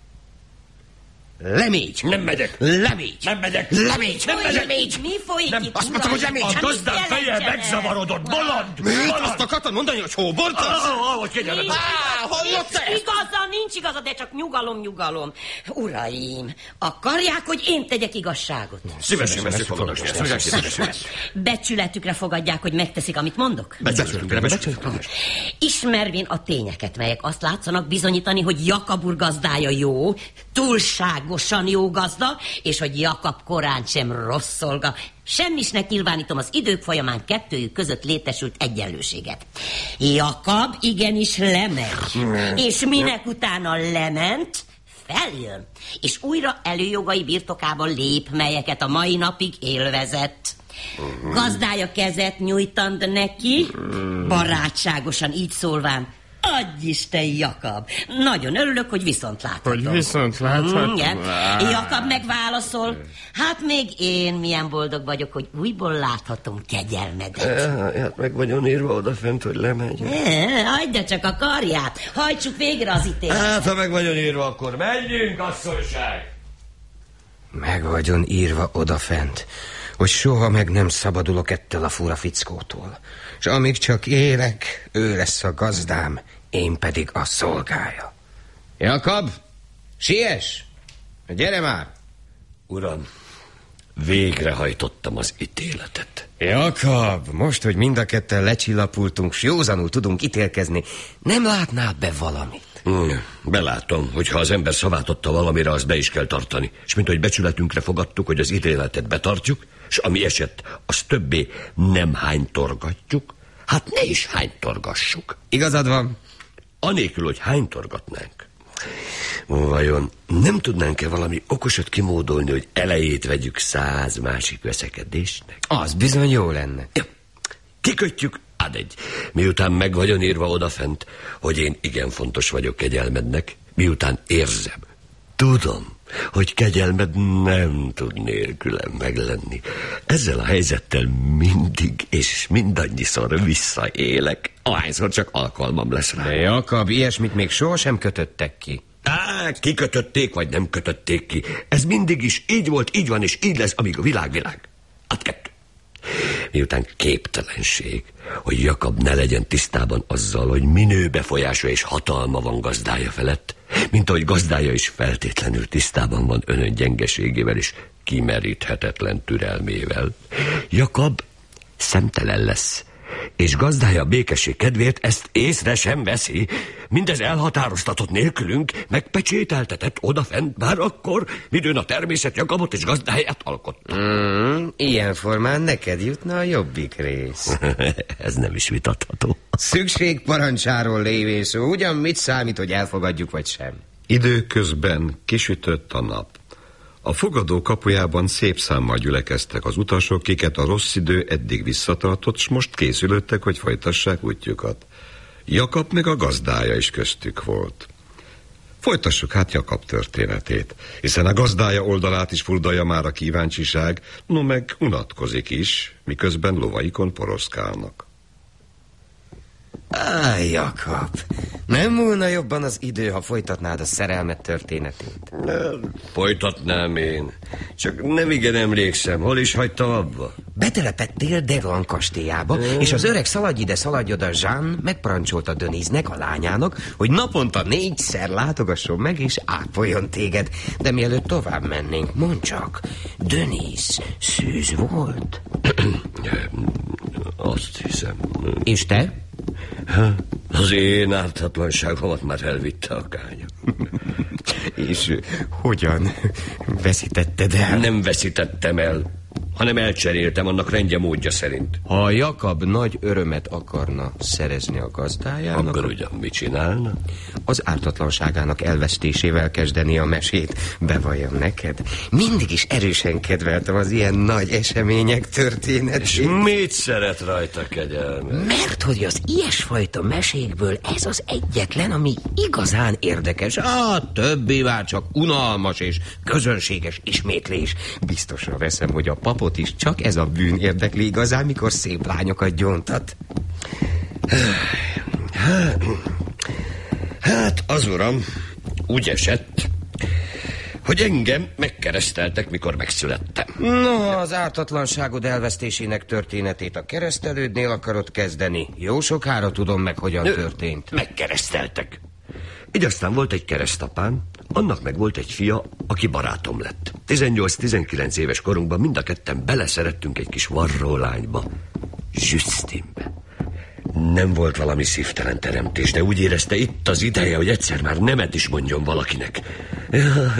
Lemégy! Nem megyek! Lemégy! Nem megyek! Lemégy! Nem megyek! Lemégy! Mi folyik Nem, itt? azt mondtam, hogy lemégy! A gazdám feje megzavarodott! Bolond! Mit? Azt akartad mondani, hogy hóbortasz? Ahogy kegyelem! Nincs igaza, nincs igaza, de csak nyugalom, nyugalom. Uraim, akarják, hogy én tegyek igazságot? Szívesen veszik fogadást. Becsületükre fogadják, hogy megteszik, amit mondok? Becsületükre, becsületükre. Ismervén a tényeket, melyek azt látszanak bizonyítani, hogy Jakab úr gazdája jó, túlságosan jó gazda, és hogy Jakab korán sem rossz szolga. Semmisnek nyilvánítom az idők folyamán kettőjük között létesült egyenlőséget. Jakab igenis lemegy, és minek utána lement, feljön, és újra előjogai birtokában lép, melyeket a mai napig élvezett. Gazdája kezet nyújtand neki, barátságosan így szólván: adj Isten, Jakab! Nagyon örülök, hogy viszont láthatom. Hogy viszont láthatom? Igen. Jakab megválaszol: hát még én milyen boldog vagyok, hogy újból láthatom kegyelmedet. Hát meg vagyon írva odafent, hogy lemegy. Ne, hagyja csak a karját, hajtsuk végre az ítéletet. Hát, ha meg vagyon írva, akkor menjünk, asszonyság! Meg vagyon írva odafent, hogy soha meg nem szabadulok ettől a fura fickótól. És amíg csak élek, ő lesz a gazdám, én pedig a szolgája. Jakab, siess! Gyere már! Uram, végrehajtottam az ítéletet. Jakab, most, hogy mind a ketten lecsillapultunk, s józanul tudunk ítélkezni, nem látnál be valamit? Mm, belátom, hogy ha az ember szavát adta valamire, azt be is kell tartani. És mint hogy becsületünkre fogadtuk, hogy az ítéletet betartjuk, és ami esett, azt többé nem hánytorgatjuk, hát ne is hánytorgassuk. Igazad van. Anélkül, hogy hánytorgatnánk. Vajon nem tudnánk-e valami okosat kimódolni, hogy elejét vegyük száz másik veszekedésnek? Az bizony jó lenne. Ja, kikötjük, ad egy. Miután meg vagyon írva odafent, hogy én igen fontos vagyok kegyelmednek, miután érzem, tudom, hogy kegyelmed nem tud nélkülem meglenni. Ezzel a helyzettel mindig és mindannyiszor visszaélek, ahányszor csak alkalmam lesz rá. De Jakab, ilyesmit még sohasem kötöttek ki. Á, kikötötték, vagy nem kötötték ki. Ez mindig is így volt, így van, és így lesz, amíg a világ világ. Hát kettő. Miután képtelenség, hogy Jakab ne legyen tisztában azzal, hogy minő befolyása és hatalma van gazdája felett, mint ahogy gazdája is feltétlenül tisztában van önön gyengeségével és kimeríthetetlen türelmével, Jakab szemtelen lesz, és gazdája békesség kedvéért ezt észre sem veszi. Mindez elhatároztatott nélkülünk, megpecsételtetett odafent már akkor, midőn a természet Jakabot és gazdáját alkotta. Mm, ilyen formán neked jutna a jobbik rész. Ez nem is vitatható. Szükség parancsáról lévén szó, ugyan mit számít, hogy elfogadjuk vagy sem? Időközben kisütött a nap. A fogadó kapujában szép számmal gyülekeztek az utasok, kiket a rossz idő eddig visszatartott, s most készülöttek, hogy folytassák útjukat. Jakab meg a gazdája is köztük volt. Folytassuk hát Jakab történetét, hiszen a gazdája oldalát is furdalja már a kíváncsiság, no meg unatkozik is, miközben lovaikon poroszkálnak. Á, Jakab, nem múlna jobban az idő, ha folytatnád a szerelmet történetét? Folytatnám én, csak nem igen emlékszem, hol is hagytam abba? Betelepettél Devon kastélyába, hmm. és az öreg szaladj ide, szaladj oda Jean megparancsolta Denise-nek, a lányának, hogy naponta négyszer látogasson meg és ápoljon téged. De mielőtt tovább mennénk, mondd csak, Denise szűz volt? Azt hiszem. És te? Az én ártatlanságomat már elvitte a kánya. És hogyan veszítetted el? Nem veszítettem el, hanem elcseréltem annak rendje módja szerint. Ha Jakab nagy örömet akarna szerezni a gazdájának, akkor ugyan mit csinálna? Az ártatlanságának elvesztésével kezdeni a mesét. Bevalljam neked, mindig is erősen kedveltem az ilyen nagy események történetét. És mit szeret rajta kegyelme? Mert hogy az ilyesfajta mesékből ez az egyetlen, ami igazán érdekes. A többi már csak unalmas és közönséges ismétlés. Biztosra veszem, hogy a papot is csak ez a bűn érdekli igazán, mikor szép lányokat gyóntat. Hát, hát az uram úgy esett, hogy engem megkereszteltek, mikor megszülettem. No, az ártatlanságod elvesztésének történetét a keresztelődnél akarod kezdeni. Jó sokára tudom meg, hogyan Ö, történt. Megkereszteltek. Így aztán volt egy keresztapám, annak meg volt egy fia, aki barátom lett. tizennyolc-tizenkilenc éves korunkban mind a ketten beleszerettünk egy kis varró lányba, Justinbe. Nem volt valami szívtelen teremtés, de úgy érezte, itt az ideje, hogy egyszer már nemet is mondjon valakinek. Ja,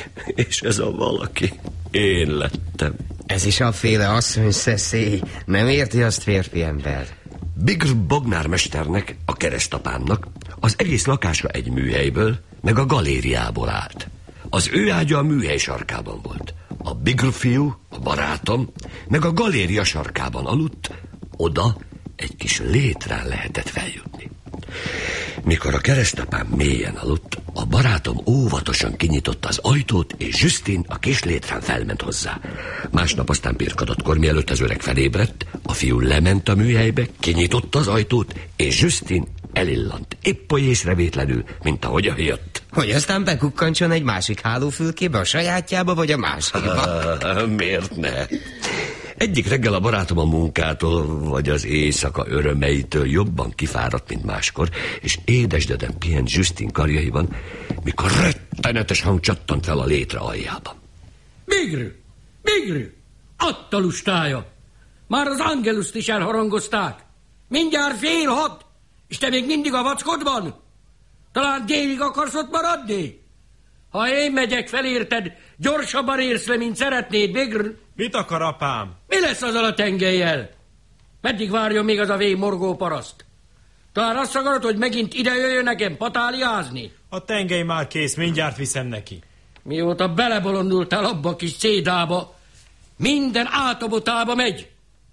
és ez a valaki én lettem. Ez is a féle asszony szeszély. Nem érti azt férfi ember. Bigr Bognármesternek, a keresztapámnak az egész lakása egy műhelyből, meg a galériából állt. Az ő ágya a műhely sarkában volt. A Bigr fiú, a barátom, meg a galéria sarkában aludt, oda egy kis létrán lehetett feljutni. Mikor a keresztapám mélyen aludt, a barátom óvatosan kinyitotta az ajtót, és Justin a kis létrán felment hozzá. Másnap aztán birkadottkor, mielőtt az öreg felébredt, a fiú lement a műhelybe, kinyitotta az ajtót, és Justin elillant, épp oly észrevétlenül, mint ahogy jött. Hogy aztán bekukkancson egy másik hálófülkébe, a sajátjába, vagy a másikba? Miért ne? Egyik reggel a barátom a munkától, vagy az éjszaka örömeitől jobban kifáradt, mint máskor, és édesdedem pihent Justin karjaiban, mikor rettenetes hang csattant fel a létre aljában. Bigr! Bigr! Adta lustája! Már az Angeluszt is elharangozták. Mindjárt fél hat, és te még mindig a vackodban? Talán délig akarsz ott maradni? Ha én megyek felérted, gyorsabban érsz le, mint szeretnéd, Bigr. Mit akar apám? Mi lesz azzal a tengelyel? Meddig várjon még az a vég morgó paraszt? Talán azt akarod, hogy megint ide jöjjön nekem patáliázni? A tengely már kész, mindjárt viszem neki. Mióta belebolondultál abba a kis cédába, minden átobotába megy.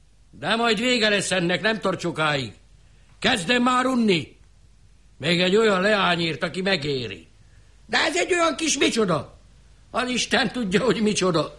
De majd vége lesz ennek, nem tart sokáig. Kezdem már unni. Még egy olyan leányért, aki megéri. De ez egy olyan kis micsoda. Az Isten tudja, hogy micsoda.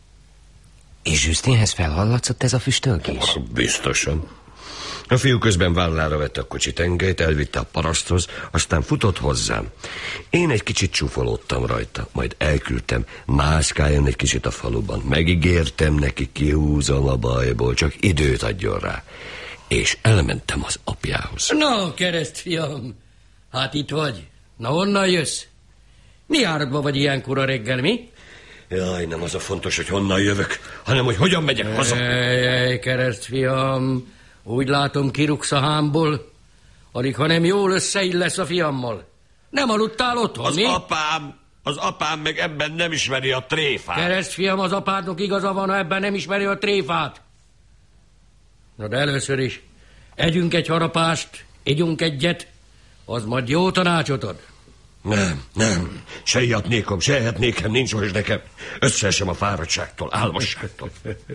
És Justinhez felhallatszott ez a füstölgés? Biztosan. A fiú közben vállára vette a kocsi tengelyt, elvitte a paraszthoz, aztán futott hozzám. Én egy kicsit csúfolódtam rajta, majd elküldtem, mászkáljon egy kicsit a faluban. Megígértem neki, kihúzom a bajból, csak időt adjon rá. És elmentem az apjához. Na, keresztfiam, hát itt vagy. Na, honnan jössz? Mi áradba vagy ilyenkor a reggel, mi? Jaj, nem az a fontos, hogy honnan jövök, hanem hogy hogyan megyek haza. Ej, ej, keresztfiam, úgy látom, kirúgsz a hámból, alig, ha nem jól összeillesz a fiammal. Nem aludtál otthon, az mi? Az apám, az apám meg ebben nem ismeri a tréfát. Keresztfiam, az apádnak igaza van, ha ebben nem ismeri a tréfát. Na de először is, együnk egy harapást, együnk egyet, az majd jó tanácsot ad. Nem, nem, se ilyatnékom, se ehetnékem, nincs most nekem. Összeesem a fáradtságtól, álmosságtól.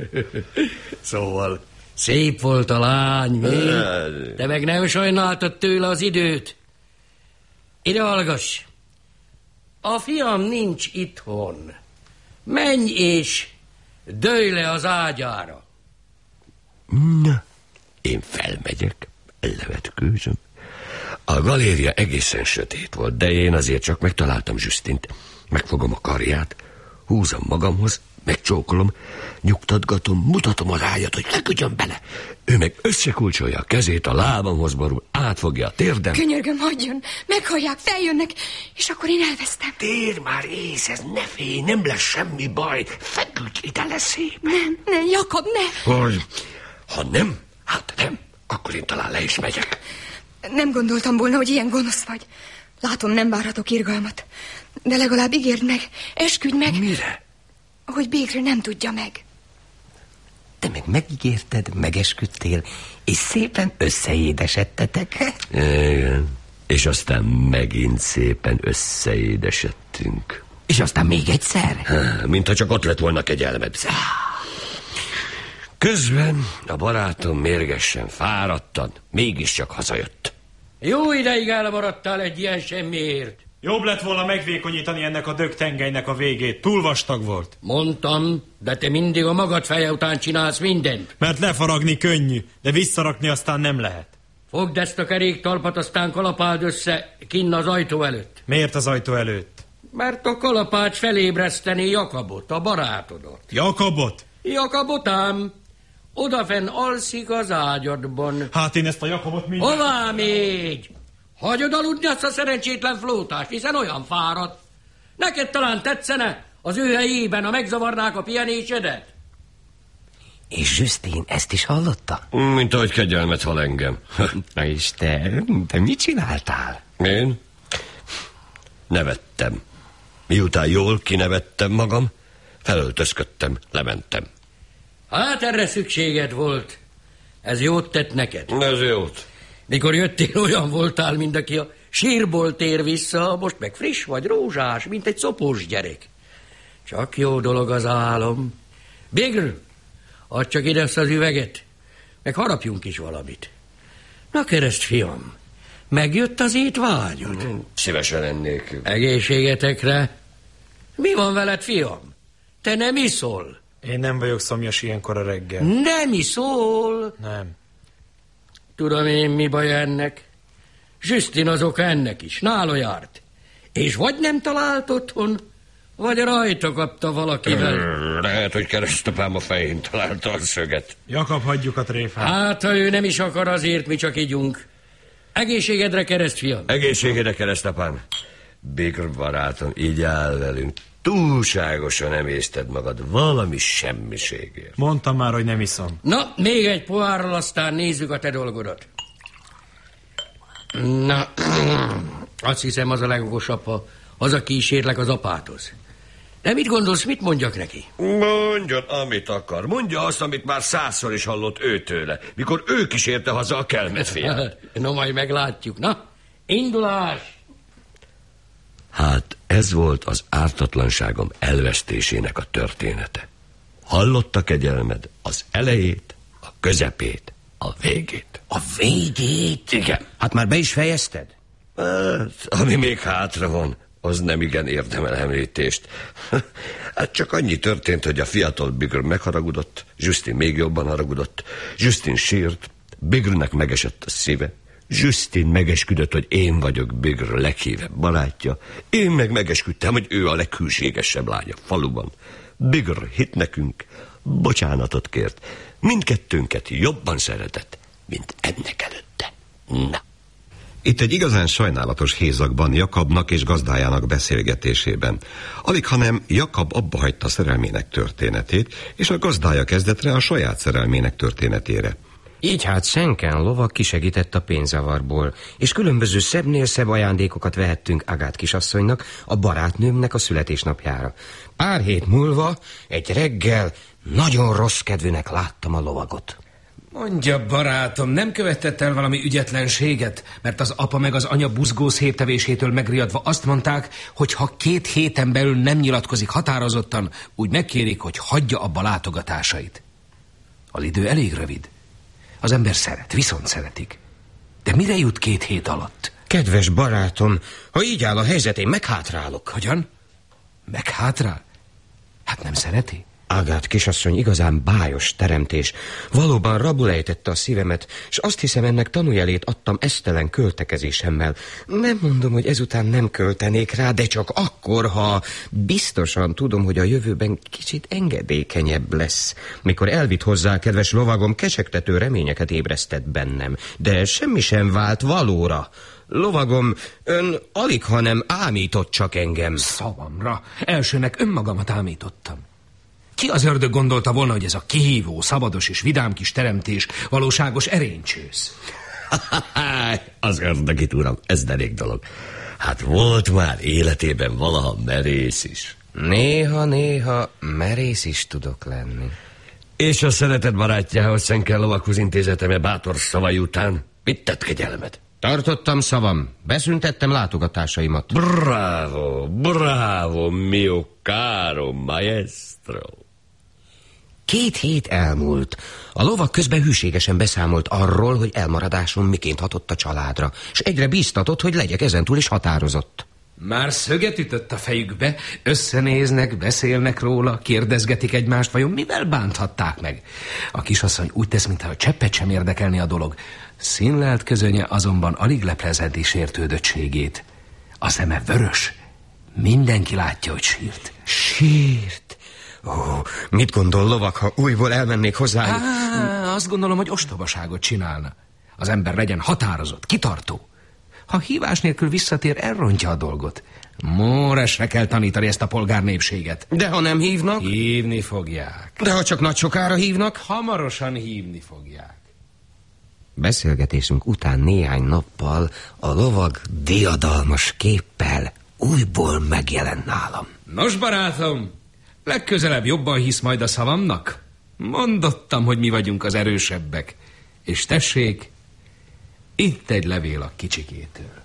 Szóval... Szép volt a lány, mi? Te meg nem sajnáltad tőle az időt. Ide hallgass. A fiam nincs itthon. Menj és dőlj le az ágyára. Na, én felmegyek, levetkőzöm. A galéria egészen sötét volt, de én azért csak megtaláltam Justint. Megfogom a karját, húzom magamhoz, megcsókolom, nyugtatgatom, mutatom a rájat, hogy feküdjön bele. Ő meg összekulcsolja a kezét, a lábamhoz borul, átfogja a térdem. Könyörgöm, hagyjon, meghallják, feljönnek, és akkor én elvesztem. Tér már ész, ez ne félj, nem lesz semmi baj, feküdj ide le szépen. Nem, nem, Jakab, ne. Hogy, ha nem, hát nem, akkor én talán le is megyek. Nem gondoltam volna, hogy ilyen gonosz vagy. Látom, nem várhatok irgalmat. De legalább ígérd meg, esküdj meg. Mire? Hogy Bigr nem tudja meg. Te meg megígérted, megesküdtél, és szépen összeédesedtetek. Igen, és aztán megint szépen összeédesedtünk. És aztán még egyszer? Mintha csak ott lett volna kegyelmed. Közben a barátom mérgesen, fáradtan, mégiscsak hazajött. Jó ideig elmaradtál egy ilyen semmiért. Jobb lett volna megvékonyítani ennek a dögtengelynek a végét. Túl vastag volt. Mondtam, de te mindig a magad feje után csinálsz mindent. Mert lefaragni könnyű, de visszarakni aztán nem lehet. Fogd ezt a keréktalpat, aztán kalapáld össze kinn az ajtó előtt. Miért az ajtó előtt? Mert a kalapács felébreszteni Jakabot, a barátodat. Jakabot? Jakabot ám. Odafenn alszik az ágyadban. Hát én ezt a Jakabot mindjárt... Hová még? Hagyod aludni azt a szerencsétlen flótást, hiszen olyan fáradt. Neked talán tetszene az ő helyében, ha megzavarnák a pihenésedet? És Justin ezt is hallotta? Mint ahogy kegyelmet hal engem. Na és te, te mit csináltál? Én? Nevettem. Miután jól kinevettem magam, felöltözködtem, lementem. Hát erre szükséged volt. Ez jót tett neked. Ez jót. Mikor jöttél, olyan voltál, mint aki a sírból tér vissza, most meg friss vagy rózsás, mint egy szopós gyerek. Csak jó dolog az álom. Bigl, add csak ide azt az üveget, meg harapjunk is valamit. Na kereszt, fiam, megjött az étvágyod? Szívesen ennék. Egészségetekre. Mi van veled, fiam? Te nem iszol? Én nem vagyok szomjas ilyenkor a reggel. Nem iszol? Nem. Tudom én, mi baj ennek. Justin az oka ennek is, nála járt. És vagy nem talált otthon, vagy rajta kapta valakivel. Lehet, hogy keresztapám a fején találta a szöget. Jakab, hagyjuk a tréfát. Hát, ha ő nem is akar, azért mi csak igyunk. Egészségedre, keresztfiam. Egészségedre, keresztapám. Bigl barátom, így áll velünk. Túlságosan emészted magad valami semmiségért. Mondtam már, hogy nem iszom. Na, még egy pohárral, aztán nézzük a te dolgodat. Na, azt hiszem, az a legokosabb, ha hazakísérlek az apádhoz. De mit gondolsz, mit mondjak neki? Mondjon, amit akar. Mondja azt, amit már százszor is hallott őtőle, mikor ő kísérte haza a kelmet fiát. No, majd meglátjuk. Na, indulás! Hát ez volt az ártatlanságom elvesztésének a története. Hallotta, kegyelmed, az elejét, a közepét, a végét. A végét? Igen. Hát már be is fejezted? Hát, ami még hátra van, az nem igen érdemel említést. Hát csak annyi történt, hogy a fiatal Bigl megharagudott, Justin még jobban haragudott, Justin sírt, Biglnek megesett a szíve, Justin megesküdött, hogy én vagyok Bigl leghívebb barátja, én meg megesküdtem, hogy ő a leghűségesebb lánya faluban. Bigl hitt nekünk, bocsánatot kért, mindkettőnket jobban szeretett, mint ennek előtte. Na. Itt egy igazán sajnálatos hézagban Jakabnak és gazdájának beszélgetésében. Alig, hanem Jakab abbahagyta szerelmének történetét, és a gazdája kezdett rá a saját szerelmének történetére. Így hát Szenken lova kisegített a pénzzavarból, és különböző szebbnél szebb ajándékokat vehettünk Agát kisasszonynak, a barátnőmnek a születésnapjára. Pár hét múlva egy reggel nagyon rossz kedvűnek láttam a lovagot. Mondja, barátom, nem követett el valami ügyetlenséget? Mert az apa meg az anya buzgó széptevésétől megriadva azt mondták, hogy ha két héten belül nem nyilatkozik határozottan, úgy megkérik, hogy hagyja abba látogatásait. Az idő elég rövid. Az ember szeret, viszont szeretik. De mire jut két hét alatt? Kedves barátom, ha így áll a helyzet, én meghátrálok. Hogyan? Meghátrál? Hát nem szereti? Agát kisasszony igazán bájos teremtés. Valóban rabul ejtette a szívemet, és azt hiszem, ennek tanújelét adtam esztelen költekezésemmel. Nem mondom, hogy ezután nem költenék rá, de csak akkor, ha biztosan tudom, hogy a jövőben kicsit engedékenyebb lesz. Mikor elvitt hozzá, kedves lovagom, kecsegtető reményeket ébresztett bennem, de semmi sem vált valóra. Lovagom, ön alig, ha nem ámított csak engem. Szavamra, elsőnek önmagamat ámítottam. Ki az ördög gondolta volna, hogy ez a kihívó, szabados és vidám kis teremtés valóságos erénycsősz? Az ördög itt, uram, ez derék dolog. Hát volt már életében valaha merész is. Néha-néha merész is tudok lenni. És a szeretet barátjához Szenken Lovakhoz intézeteme bátor szavai után mit tett, kegyelmed? Tartottam szavam, beszüntettem látogatásaimat. Bravo, bravo, mio caro maestro. Két hét elmúlt. A lovak közben hűségesen beszámolt arról, hogy elmaradásom miként hatott a családra, és egyre bíztatott, hogy legyek ezentúl is határozott. Már szöget ütött a fejükbe, összenéznek, beszélnek róla, kérdezgetik egymást, vajon mivel bánthatták meg? A kisasszony úgy tesz, mintha cseppet sem érdekelni a dolog. Színlelt közönye azonban alig leplezenti sértődöttségét. A szeme vörös, Mindenki látja, hogy sírt. Sírt? Ó, mit gondol lovag, ha újból elmennék hozzájuk? Á, azt gondolom, hogy ostobaságot csinálna. Az ember legyen határozott, kitartó. Ha hívás nélkül visszatér, elrontja a dolgot. Móresre kell tanítani ezt a polgárnépséget. De ha nem hívnak? Hívni fogják. De ha csak nagy sokára hívnak? Hamarosan hívni fogják. Beszélgetésünk után néhány nappal a lovag diadalmas képpel újból megjelent nálam. Nos, barátom, legközelebb jobban hisz majd a szavamnak? Mondottam, hogy mi vagyunk az erősebbek. És tessék, itt egy levél a kicsikétől.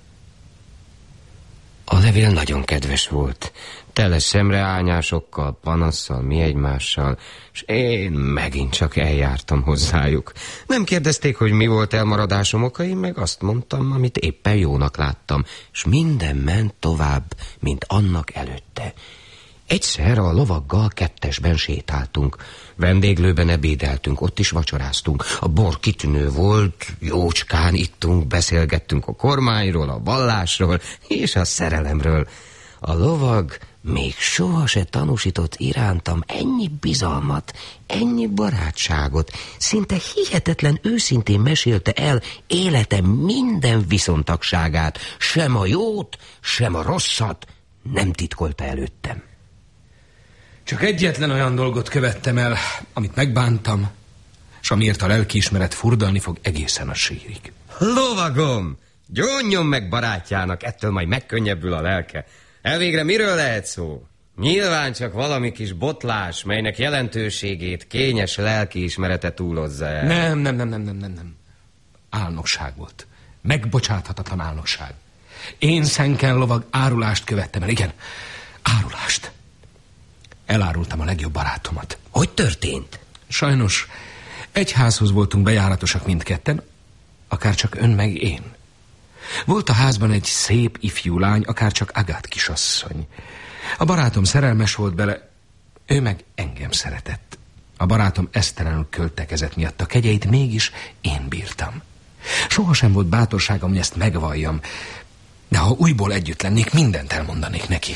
A levél nagyon kedves volt. Tele szemreányásokkal, panasszal, mi egymással, és én megint csak eljártam hozzájuk. Nem kérdezték, hogy mi volt elmaradásom oka, én meg azt mondtam, amit éppen jónak láttam, és minden ment tovább, mint annak előtte. Egyszer a lovaggal kettesben sétáltunk. Vendéglőben ebédeltünk, ott is vacsoráztunk. A bor kitűnő volt, jócskán ittunk, beszélgettünk a kormányról, a vallásról és a szerelemről. A lovag még soha se tanúsított irántam ennyi bizalmat, ennyi barátságot. Szinte hihetetlen őszintén mesélte el életem minden viszontagságát. Sem a jót, sem a rosszat nem titkolta előttem. Csak egyetlen olyan dolgot követtem el, amit megbántam, és amiért a lelkiismeret furdalni fog egészen a sírig. Lovagom! Gyónjon meg barátjának, ettől majd megkönnyebbül a lelke. Elvégre miről lehet szó? Nyilván csak valami kis botlás, melynek jelentőségét kényes lelkiismerete túlozza el. Nem, nem, nem, nem, nem, nem, nem. Álnokság volt. Megbocsáthatatlan álnokság. Én Szenken lovag árulást követtem el, igen, árulást. Elárultam a legjobb barátomat. Hogy történt? Sajnos egy házhoz voltunk bejáratosak mindketten, akár csak ön meg én. Volt a házban egy szép ifjú lány, akár csak Agát kisasszony. A barátom szerelmes volt bele, ő meg engem szeretett. A barátom esztelenül költekezett miatt, a kegyeit mégis én bírtam. Sohasem volt bátorságom, hogy ezt megvalljam, de ha újból együtt lennék, mindent elmondanék neki.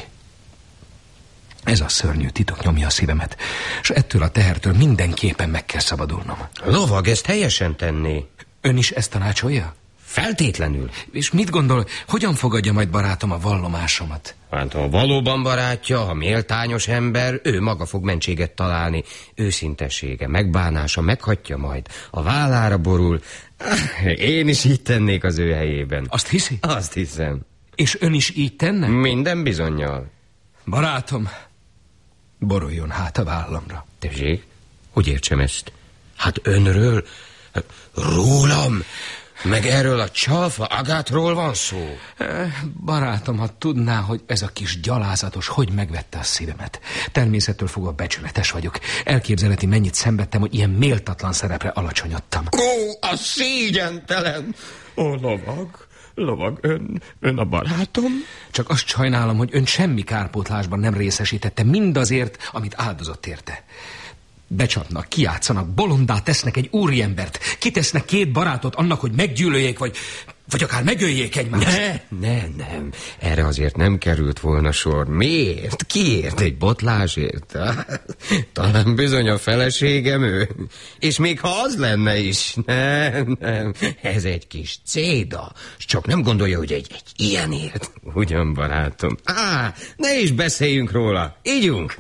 Ez a szörnyű titok nyomja a szívemet, és ettől a tehertől mindenképpen meg kell szabadulnom. Lovag, ezt helyesen tenné. Ön is ezt tanácsolja? Feltétlenül. És mit gondol, hogyan fogadja majd barátom a vallomásomat? Hát ha valóban barátja, ha méltányos ember, ő maga fog mentséget találni. Őszintessége, megbánása meghatja majd. A vállára borul. Én is így tennék az ő helyében. Azt hiszi? Azt hiszem. És ön is így tenne? Minden bizonnyal. Barátom, boruljon hát a vállamra. Tessék, hogy értsem ezt? Hát önről, rólam, meg erről a csalfa Agátról van szó. Barátom, ha tudná, hogy ez a kis gyalázatos hogy megvette a szívemet. Természettől fogva becsületes vagyok. Elképzelheti, mennyit szenvedtem, hogy ilyen méltatlan szerepre alacsonyodtam. Ó, a szégyentelen! Ó, lovag, lovag, ön, ön a barátom? Csak azt sajnálom, hogy ön semmi kárpótlásban nem részesítette mindazért, amit áldozott érte. Becsapnak, kijátszanak, bolondá tesznek egy úriembert, kitesznek két barátot annak, hogy meggyűlöljék, vagy, vagy akár megöljék egymást. Ne, ne, nem. Erre azért nem került volna sor. Miért? Kiért? Egy botlásért? Talán bizony a feleségem ő. És még ha az lenne is. Nem, nem. Ez egy kis céda. Csak nem gondolja, hogy egy, egy ilyenért. Ugyan, barátom. Á, ne is beszéljünk róla. Ígyunk.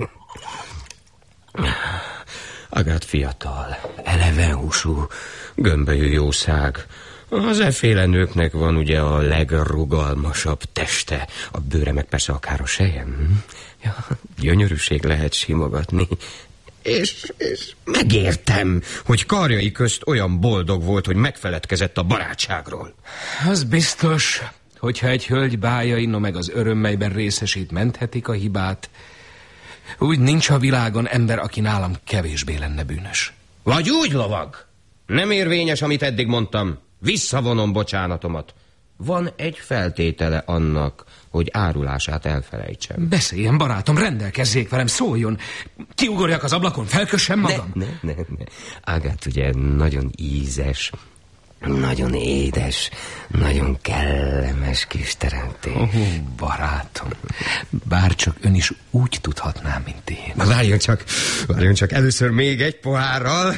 Agát fiatal, eleven húsú, gömbölyű jószág. Az efféle nőknek van ugye a legrugalmasabb teste, a bőre meg persze akár a sejem. Ja, gyönyörűség lehet simogatni. És, és megértem, hogy karjai közt olyan boldog volt, hogy megfeledkezett a barátságról. Az biztos, hogyha egy hölgy bájai, no meg az örömmelyben részesít, menthetik a hibát. Úgy nincs a világon ember, aki nálam kevésbé lenne bűnös. Vagy úgy, lovag? Nem érvényes, amit eddig mondtam. Visszavonom bocsánatomat. Van egy feltétele annak, hogy árulását elfelejtsem. Beszéljen, barátom, rendelkezzék velem, szóljon. Kiugorjak az ablakon, felkössem magam? Ne, ne, ne, ne. Agát ugye nagyon ízes. Nagyon édes, nagyon kellemes kis teremtés. Oh, barátom, bárcsak ön is úgy tudhatná, mint én. Na, várjon csak, várjon csak, először még egy pohárral.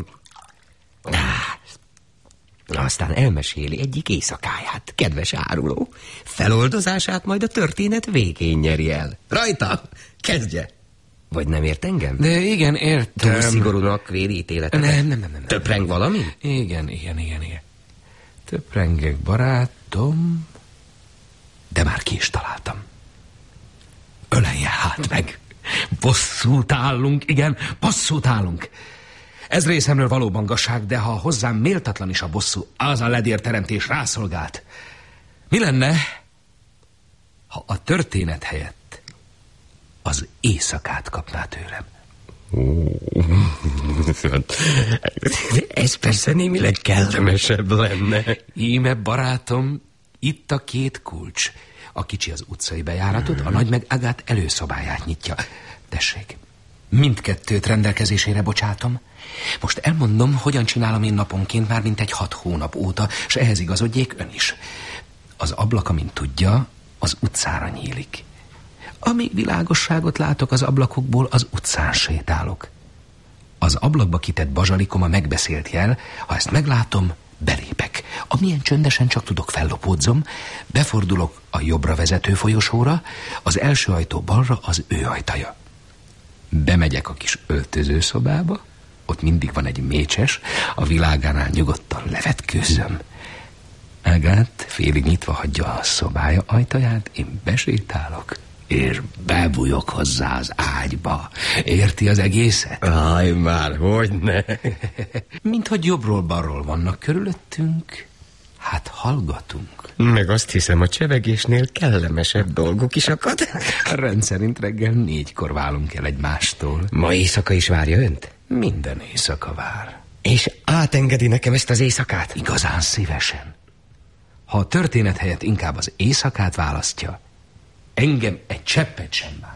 Aztán elmeséli egyik éjszakáját, kedves áruló. Feloldozását majd a történet végén nyeri el. Rajta, kezdje! Vagy nem ért engem? De igen, értem. Túl szigorúnak véli ítéletet? Nem, nem, nem, nem. Töpreng valami? Igen, igen, igen, igen. Töprengek, barátom, de már ki is találtam. Ölelje hát meg. Bosszút állunk, igen, bosszút állunk. Ez részemről valóban gazság, de ha hozzám méltatlan is a bosszú, az a ledérteremtés rászolgált. Mi lenne, ha a történet helyett az éjszakát kapná tőlem? Ez persze némileg kellemesebb lenne. Íme, barátom, itt a két kulcs. A kicsi az utcai bejáratot, a nagy meg Agát előszobáját nyitja. Tessék, mindkettőt rendelkezésére bocsátom. Most elmondom, hogyan csinálom én naponként már mintegy hat hónap óta, s ehhez igazodjék ön is. Az ablak, amint tudja, az utcára nyílik. Amíg világosságot látok az ablakokból, az utcán sétálok. Az ablakba kitett bazsalikom a megbeszélt jel, ha ezt meglátom, belépek. Amilyen csöndesen csak tudok, fellopódzom, befordulok a jobbra vezető folyosóra, az első ajtó balra az ő ajtaja. Bemegyek a kis öltözőszobába, ott mindig van egy mécses, a világánál nyugodtan levetkőzöm. Agát félig nyitva hagyja a szobája ajtaját, én besétálok, és bebújok hozzá az ágyba. Érti az egészet? Aj, már, hogyne. Mint hogy jobbról-balról vannak körülöttünk, hát hallgatunk. Meg azt hiszem, a csevegésnél kellemesebb dolgok is akad. Rendszerint reggel négykor válunk el egymástól. Ma éjszaka is várja önt? Minden éjszaka vár. És átengedi nekem ezt az éjszakát? Igazán szívesen. Ha a történet helyett inkább az éjszakát választja, engem egy cseppet sem bánt.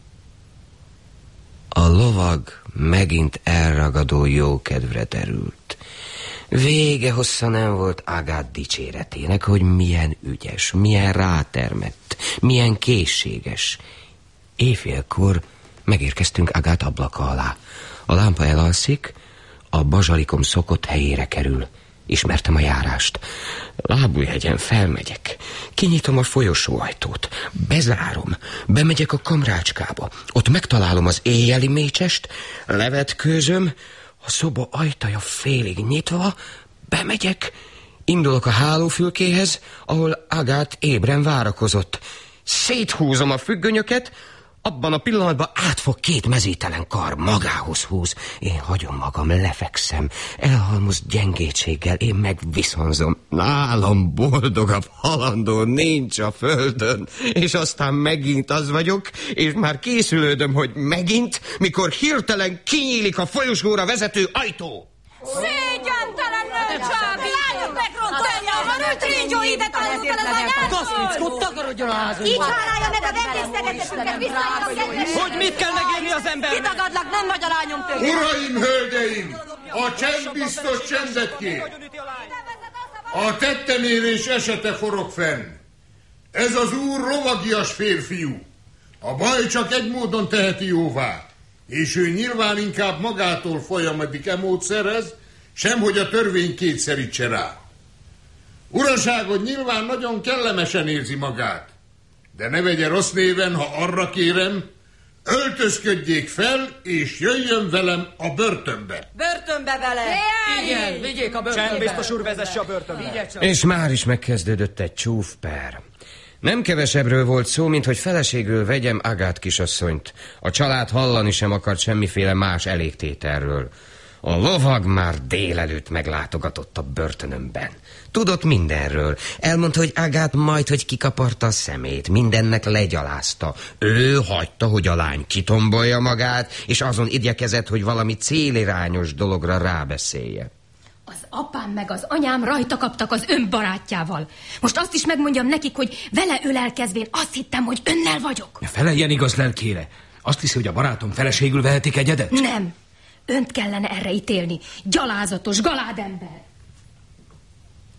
A lovag megint elragadó jókedvre derült. Vége hossza nem volt Agát dicséretének, hogy milyen ügyes, milyen rátermett, milyen készséges. Éjfélkor megérkeztünk Agát ablaka alá. A lámpa elalszik, a bazsalikom szokott helyére kerül. Ismertem a járást. Lábújhegyen felmegyek. Kinyitom a folyosóajtót. Bezárom. Bemegyek a kamrácskába. Ott megtalálom az éjjeli mécsest. Levetkőzöm. A szoba ajtaja félig nyitva. Bemegyek. Indulok a hálófülkéhez, ahol Agát ébren várakozott. Széthúzom a függönyöket. Abban a pillanatban átfog két mezítelen kar, magához húz. Én hagyom magam, lefekszem, elhalmoz gyengétséggel, én meg viszonzom. Nálam boldogabb halandó nincs a földön. És aztán megint az vagyok, és már készülődöm, hogy megint, mikor hirtelen kinyílik a folyosóra vezető ajtó. Szégyentelen nőcsábi! Lányok megrontani a van, tringyó ide tanultál az anyádból! Gasztricskó, takarodjon a házunkban! Így hálálja meg a vendégszeretetünket, visszajön a kedves... Hogy mit kell megélni az embernek? Kitagadlak, nem vagy a lányom tőle! Uraim, hölgyeim! A csend biztos csendet kér! A tettemérés esete forog fenn. Ez az úr lovagias férfiú. A baj csak egy módon teheti jóvá. És ő nyilván inkább magától folyamodik e módszerhez, sem hogy a törvény kétszerítse rá. Uraságod nyilván nagyon kellemesen érzi magát, de ne vegye rossz néven, ha arra kérem, öltözködjék fel, és jöjjön velem a börtönbe. Börtönbe vele! Igen, vigyék a börtönbe. Csend biztos úr vezesse a börtönbe. És már is megkezdődött egy csúfper. Nem kevesebbről volt szó, mint hogy feleségül vegyem Agát kisasszonyt. A család hallani sem akart semmiféle más elégtételről. A lovag már délelőtt meglátogatott a börtönömben. Tudott mindenről. Elmondta, hogy Agát majd, hogy kikaparta a szemét, mindennek legyalázta. Ő hagyta, hogy a lány kitombolja magát, és azon igyekezett, hogy valami célirányos dologra rábeszélje. Az apám meg az anyám rajta kaptak az ön barátjával. Most azt is megmondjam nekik, hogy vele ölelkezvén azt hittem, hogy önnel vagyok. Feleljen igaz lelkére. Azt hiszi, hogy a barátom feleségül vehetik egyedet? Nem. Önt kellene erre ítélni. Gyalázatos galádember.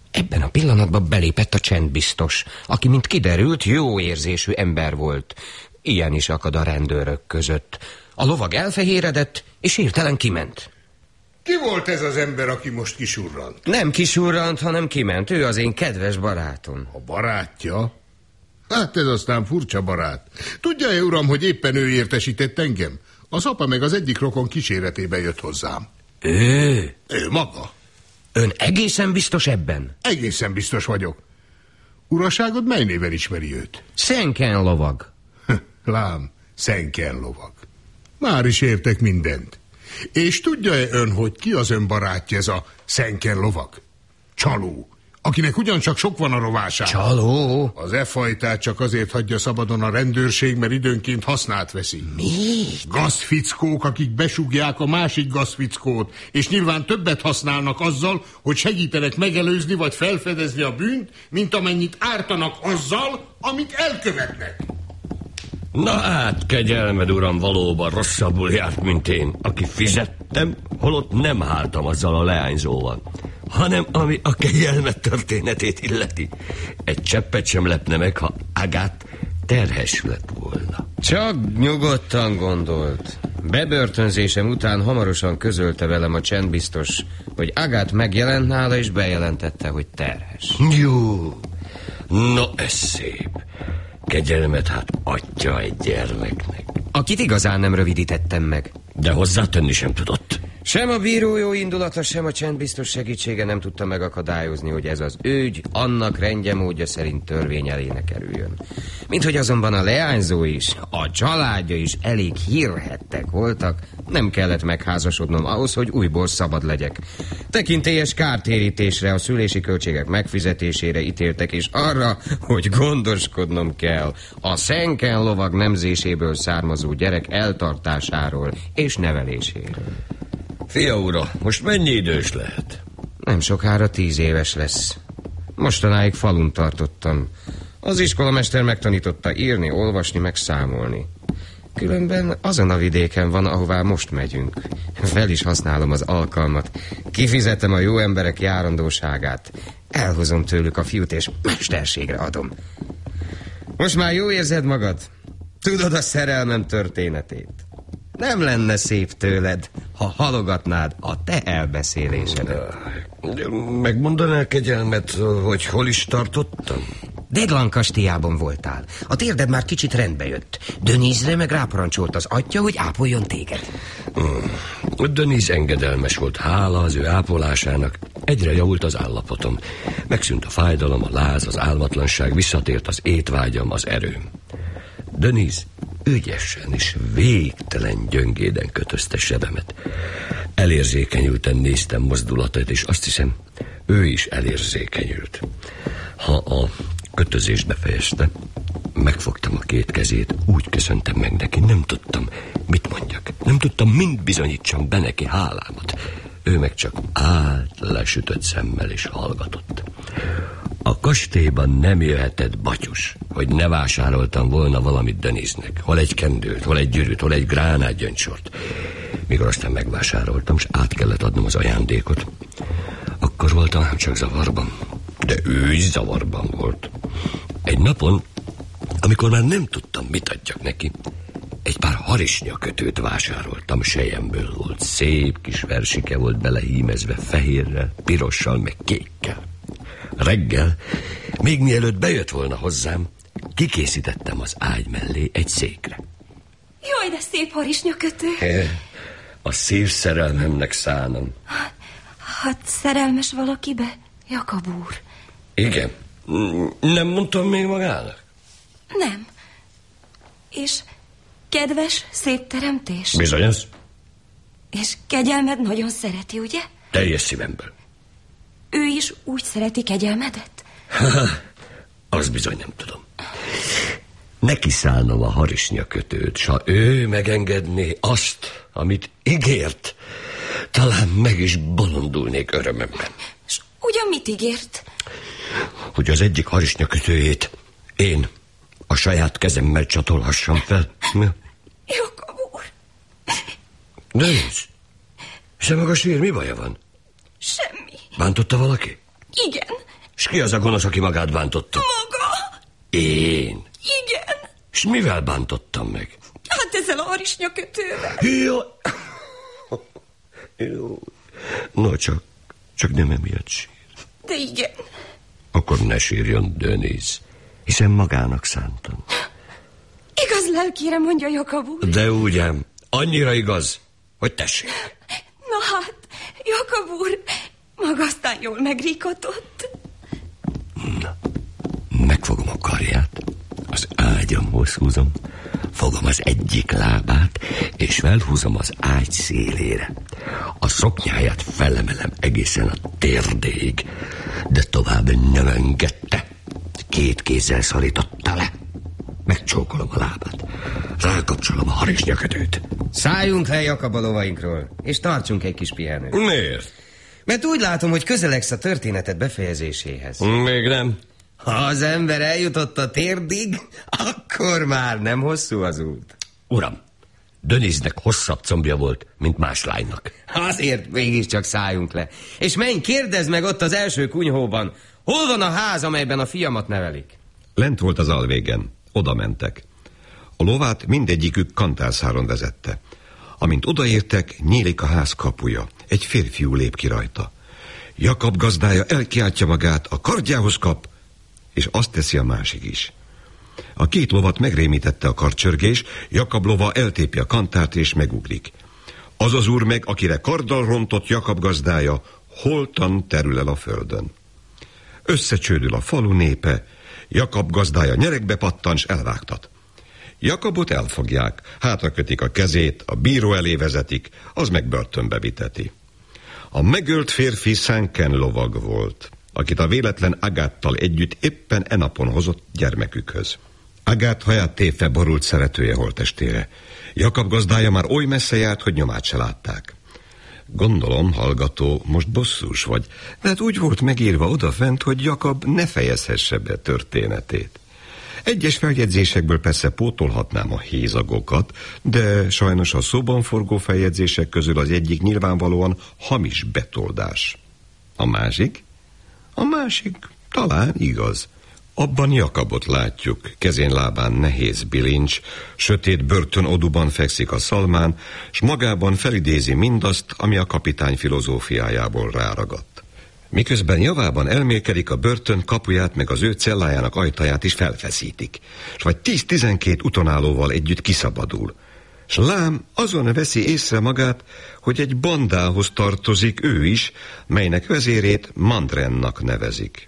Ebben a pillanatban belépett a csendbiztos, aki, mint kiderült, jó érzésű ember volt. Ilyen is akad a rendőrök között. A lovag elfehéredett, és hirtelen kiment. Ki volt ez az ember, aki most kisurrant? Nem kisurrant, hanem kiment. Ő az én kedves barátom. A barátja? Hát ez aztán furcsa barát. Tudja-e, uram, hogy éppen ő értesített engem? Az apa meg az egyik rokon kíséretében jött hozzám. Ő? Ő maga. Ön egészen biztos ebben? Egészen biztos vagyok. Uraságod mely néven ismeri őt? Szenken lovag. Lám, Szenken lovag. Már is értek mindent. És tudja-e ön, hogy ki az ön barátja, ez a Szenken lovag? Csaló, akinek ugyancsak sok van a rovásán. Csaló? Az e fajtát csak azért hagyja szabadon a rendőrség, mert időnként hasznát veszi. Mi? Gazfickók, akik besugják a másik gazfickót, és nyilván többet használnak azzal, hogy segítenek megelőzni vagy felfedezni a bűnt, mint amennyit ártanak azzal, amit elkövetnek. Na hát, kegyelmed, uram, valóban rosszabbul járt, mint én, aki fizettem, holott nem háltam azzal a leányzóval, hanem ami a kegyelmed történetét illeti. Egy cseppet sem lepne meg, ha Agát terhes lett volna. Csak nyugodtan gondolt. Bebörtönzésem után hamarosan közölte velem a csendbiztos, hogy Agát megjelent nála, és bejelentette, hogy terhes. Jó, no ez szép. Kegyelmet hát atya egy gyermeknek. Akit igazán nem rövidítettem meg. De hozzátenni sem tudott. Sem a bíró jó indulata, sem a csendbiztos segítsége nem tudta megakadályozni, hogy ez az ügy annak rendje módja szerint törvény elé ne kerüljön. Mint hogy azonban a leányzó is, a családja is elég hírhedtek voltak, nem kellett megházasodnom ahhoz, hogy újból szabad legyek. Tekintélyes kártérítésre, a szülési költségek megfizetésére ítéltek, és arra, hogy gondoskodnom kell a Szenken lovag nemzéséből származó gyerek eltartásáról és neveléséről. Fia ura, most mennyi idős lehet? Nem sokára tíz éves lesz. Mostanáig falun tartottam. Az iskolamester megtanította írni, olvasni, meg számolni. Különben azon a vidéken van, ahová most megyünk. Fel is használom az alkalmat. Kifizetem a jó emberek járandóságát. Elhozom tőlük a fiút, és mesterségre adom. Most már jó érzed magad? Tudod a szerelmem történetét? Nem lenne szép tőled, ha halogatnád a te elbeszélésedet. Megmondanál, kegyelmet, hogy hol is tartottam? Deglan kastélyában voltál. A térded már kicsit rendbe jött. Denise-re meg ráparancsolt az atya, hogy ápoljon téged. Hmm. Denise engedelmes volt, hála az ő ápolásának. Egyre javult az állapotom. Megszűnt a fájdalom, a láz, az álmatlanság, visszatért az étvágyam, az erőm. Denise ügyesen és végtelen gyöngéden kötözte sebemet. Elérzékenyülten néztem mozdulatait, és azt hiszem, ő is elérzékenyült. Ha a kötözést befejezte, megfogtam a két kezét, úgy köszöntem meg neki, nem tudtam, mit mondjak. Nem tudtam, mind bizonyítsam be neki hálámat. Ő meg csak állt, lesütött szemmel és hallgatott. A kastélyban nem jöhetett batyus, hogy ne vásároltam volna valamit Denise-nek. Hol egy kendőt, hol egy gyűrűt, hol egy gránát gyöngysort. Mikor aztán megvásároltam, és át kellett adnom az ajándékot, akkor voltam csak zavarban. De ő is zavarban volt. Egy napon, amikor már nem tudtam, mit adjak neki, egy pár harisnyakötőt vásároltam, selyemből volt. Szép kis versike volt belehímezve, fehérrel, pirossal, meg kékkel. Reggel, még mielőtt bejött volna hozzám, kikészítettem az ágy mellé egy székre. Jaj, de szép harisnyakötő. A szív szerelmemnek szánom. Hát szerelmes valakibe, Jakab úr? Igen. Nem mondtam még magának? Nem. És kedves, szép teremtés? Bizony az. És kegyelmed nagyon szereti, ugye? Teljes szívemből. Ő is úgy szereti kegyelmedet? Az bizony nem tudom. Neki szállnom a harisnyakötőt, s ha ő megengedné azt, amit ígért, talán meg is bolondulnék örömömben. És ugyan mit ígért? Hogy az egyik harisnyakötőjét én a saját kezemmel csatolhassam fel. Jakab úr. De nincs. Se maga sír, mi baja van? Semmi. Bántotta valaki? Igen. S ki az a gonosz, aki magát bántotta? Maga? Én? Igen. S mivel bántottam meg? Hát ezzel a harisnyakötővel. Jó. Jó. No, csak, csak nem emiatt sír. De igen. Akkor ne sírjon, Denise, hiszen magának szántam. Igaz lelkére, mondja Jakab úr. De ugyan, annyira igaz, hogy tessék. Na hát, Jakab úr, maga aztán jól megríkatott. Na, megfogom a karját, az ágyamhoz húzom, fogom az egyik lábát, és felhúzom az ágy szélére. A szoknyáját felemelem egészen a térdéig, de tovább nem engedte. Két kézzel szorította le. Megcsókolom a lábát. Rákapcsolom a harisnyakötőt. Szálljunk le, Jakab, a lovainkról, és tartsunk egy kis pihenőt. Miért? Mert úgy látom, hogy közelegsz a történetet befejezéséhez. Még nem. Ha az ember eljutott a térdig, akkor már nem hosszú az út. Uram, Denise-nek hosszabb combja volt, mint más lánynak. Azért mégiscsak szálljunk le. És menj, kérdezd meg ott az első kunyhóban, hol van a ház, amelyben a fiamat nevelik? Lent volt az alvégen. Oda mentek. A lovát mindegyikük kantárszáron vezette. Amint odaértek, nyílik a ház kapuja. Egy férfiú lép ki rajta. Jakab gazdája elkiáltja magát, a kardjához kap, és azt teszi a másik is. A két lovat megrémítette a kardcsörgés, Jakab lova eltépi a kantárt és megugrik. Az az úr meg, akire karddal rontott Jakab gazdája, holtan terül el a földön. Összecsődül a falu népe, Jakab gazdája nyeregbe pattan, s elvágtat. Jakabot elfogják, hátrakötik a kezét, a bíró elé vezetik, az meg börtönbe viteti. A megölt férfi Szánken lovag volt, akit a véletlen Agáttal együtt éppen e napon hozott gyermekükhöz. Agát haját tépve borult szeretője holttestére. Jakab gazdája már oly messze járt, hogy nyomát se látták. Gondolom, hallgató, most bosszús vagy, de hát úgy volt megírva odafent, hogy Jakab ne fejezhesse be történetét. Egyes feljegyzésekből persze pótolhatnám a hézagokat, de sajnos a szóban forgó feljegyzések közül az egyik nyilvánvalóan hamis betoldás. A másik? A másik talán igaz. Abban Jakabot látjuk, kezén lábán nehéz bilincs, sötét börtönoduban fekszik a szalmán, s magában felidézi mindazt, ami a kapitány filozófiájából ráragadt. Miközben javában elmélkedik, a börtön kapuját meg az ő cellájának ajtaját is felfeszítik, s vagy tíz-tizenkét utonállóval együtt kiszabadul. S lám azon veszi észre magát, hogy egy bandához tartozik ő is, melynek vezérét Mandrennak nevezik.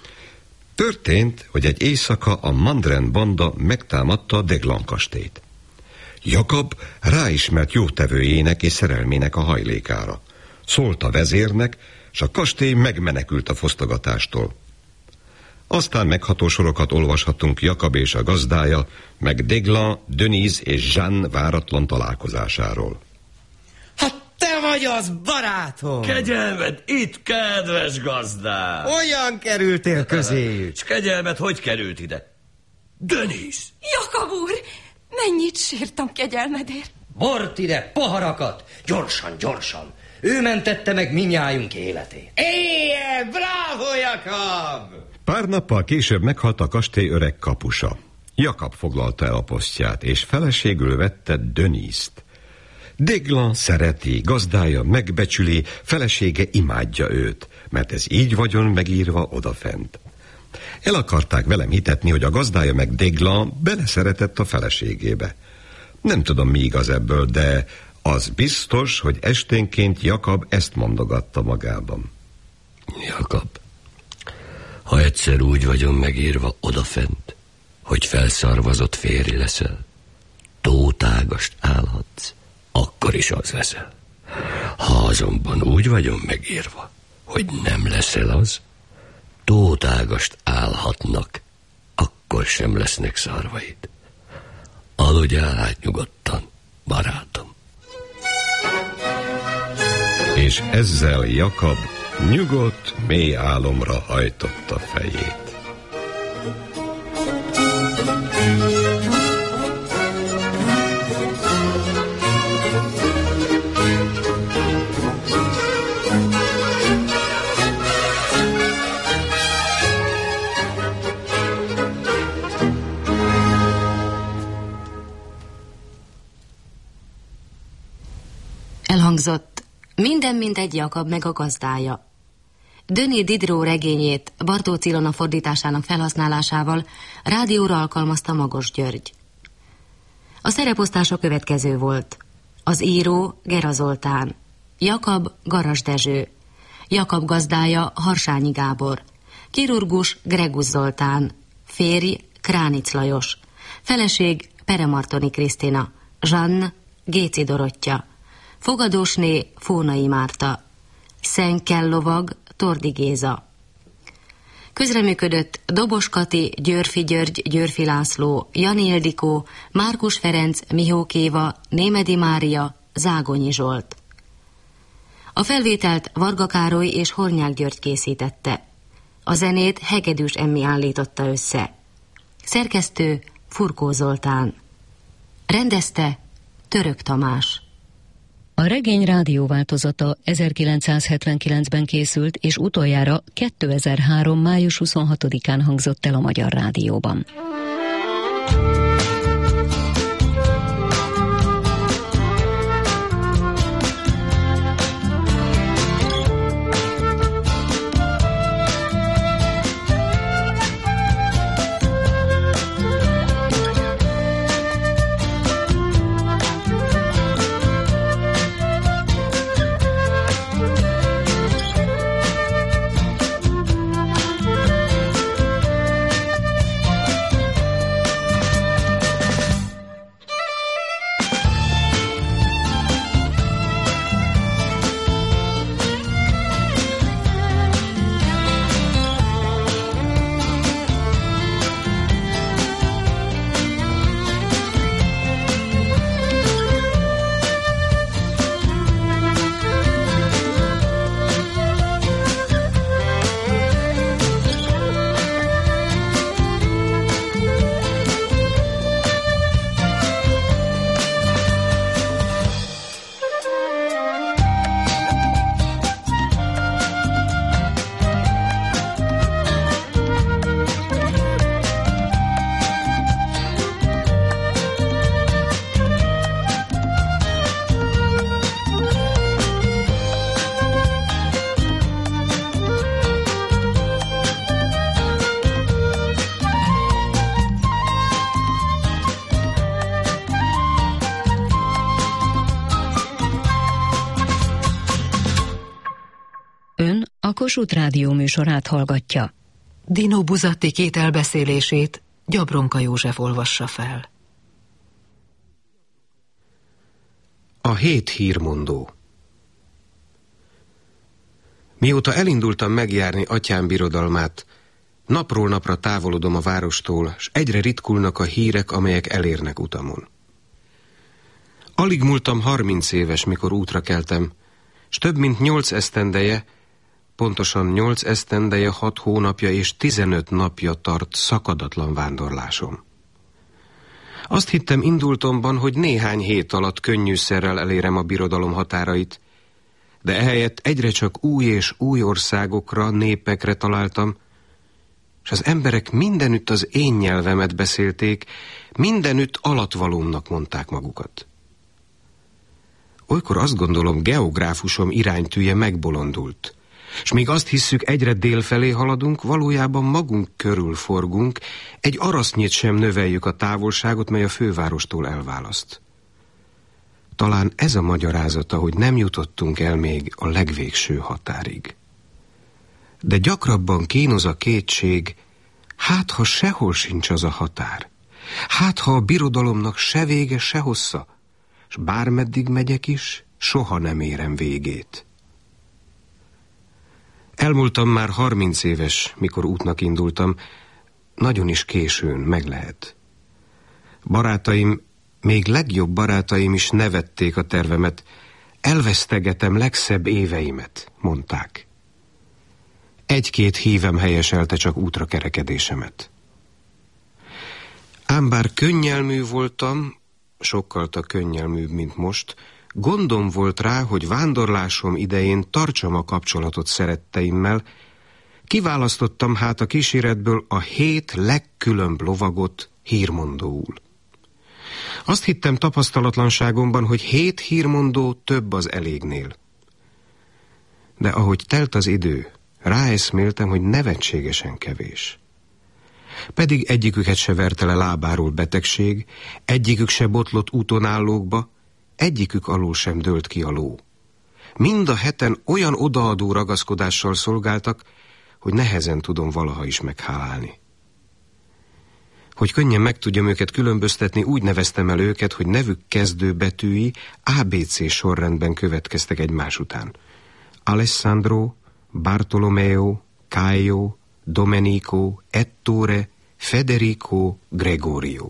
Történt, hogy egy éjszaka a Mandren banda megtámadta a Deglan kastélyt. Jakab ráismert jótevőjének és szerelmének a hajlékára. Szólt a vezérnek, s a kastély megmenekült a fosztogatástól. Aztán megható sorokat olvashatunk Jakab és a gazdája, meg Deglan, Denise és Jeanne váratlan találkozásáról. Te vagy az, barátom! Kegyelmed itt, kedves gazdám! Olyan kerültél közéjük? És kegyelmed hogy került ide? Denise! Jakab úr, mennyit sírtam kegyelmedért. Bort ide, poharakat! Gyorsan, gyorsan! Ő mentette meg minnyájunk életét. Éjjel, bravo, Jakab! Pár nappal később meghalt a kastély öreg kapusa. Jakab foglalta el a posztját, és feleségül vette Denise-t. Deglan szereti, gazdája megbecsüli, felesége imádja őt, mert ez így vagyon megírva odafent. El akarták velem hitetni, hogy a gazdája meg Deglan beleszeretett a feleségébe. Nem tudom, mi igaz ebből, de az biztos, hogy esténként Jakab ezt mondogatta magában. Jakab, ha egyszer úgy vagyon megírva odafent, hogy felszarvazott férj leszel, tótágast állhatsz, akkor is az leszel. Ha azonban úgy vagyon megírva, hogy nem leszel az, tótágast állhatnak, akkor sem lesznek szarvaid. Aludjál át nyugodtan, barátom. És ezzel Jakab nyugodt, mély álomra hajtotta fejét. Elhangzott Minden mindegy Jakab meg a gazdája. Denis Diderot regényét Bartók Ilona fordításának felhasználásával rádióra alkalmazta Magos György. A szereposztás a következő volt. Az író Gera Zoltán, Jakab Garas Dezső, Jakab gazdája Harsányi Gábor, kirurgus Gregusz Zoltán, férj Kránic Lajos, feleség Peremartoni Krisztina, Zsann Géci Dorottya, fogadósné Fónai Márta, Szenkel lovag Tordi Géza. Közreműködött Dobos Kati, Györfi György, Györfi László, Jani Ildikó, Márkus Ferenc, Mihók Éva, Némedi Mária, Zágonyi Zsolt. A felvételt Varga Károly és Hornyák György készítette. A zenét Hegedűs Emmi állította össze. Szerkesztő Furkó Zoltán. Rendezte Török Tamás. A regény rádióváltozata ezerkilencszázhetvenkilencben készült, és utoljára kétezer-három. május huszonhatodikán hangzott el a Magyar Rádióban. Kossuth Rádió műsorát hallgatja. Dino Buzzati két elbeszélését Gyabronka József olvassa fel. A hét hírmondó. Mióta elindultam megjárni atyám birodalmát, napról napra távolodom a várostól, s egyre ritkulnak a hírek, amelyek elérnek utamon. Alig múltam harminc éves, mikor útra keltem, s több mint nyolc esztendeje, pontosan nyolc esztendeje, hat hónapja és tizenöt napja tart szakadatlan vándorlásom. Azt hittem indultomban, hogy néhány hét alatt könnyűszerrel elérem a birodalom határait, de ehelyett egyre csak új és új országokra, népekre találtam, és az emberek mindenütt az én nyelvemet beszélték, mindenütt alatvalómnak mondták magukat. Olykor azt gondolom, geográfusom iránytűje megbolondult, és még azt hisszük, egyre délfelé haladunk, valójában magunk körül forgunk, egy arasznyit sem növeljük a távolságot, mely a fővárostól elválaszt. Talán ez a magyarázata, hogy nem jutottunk el még a legvégső határig. De gyakrabban kínoz a kétség, hát ha sehol sincs az a határ, hát ha a birodalomnak se vége, se hossza, s bármeddig megyek is, soha nem érem végét. Elmúltam már harminc éves, mikor útnak indultam, nagyon is későn, meg lehet. Barátaim, még legjobb barátaim is nevették a tervemet, elvesztegetem legszebb éveimet, mondták. Egy-két hívem helyeselte csak útra kerekedésemet. Ám bár könnyelmű voltam, sokkal a könnyelműbb, mint most, gondom volt rá, hogy vándorlásom idején tartsam a kapcsolatot szeretteimmel, kiválasztottam hát a kíséretből a hét legkülönbb lovagot hírmondóul. Azt hittem tapasztalatlanságomban, hogy hét hírmondó több az elégnél. De ahogy telt az idő, ráeszméltem, hogy nevetségesen kevés. Pedig egyiküket se verte le lábáról betegség, egyikük se botlott útonállókba, egyikük alól sem dőlt ki a ló. Mind a heten olyan odaadó ragaszkodással szolgáltak, hogy nehezen tudom valaha is meghálálni. Hogy könnyen meg tudjam őket különböztetni, úgy neveztem el őket, hogy nevük kezdő betűi á bé cé sorrendben következtek egymás után. Alessandro, Bartolomeo, Caio, Domenico, Ettore, Federico, Gregorio.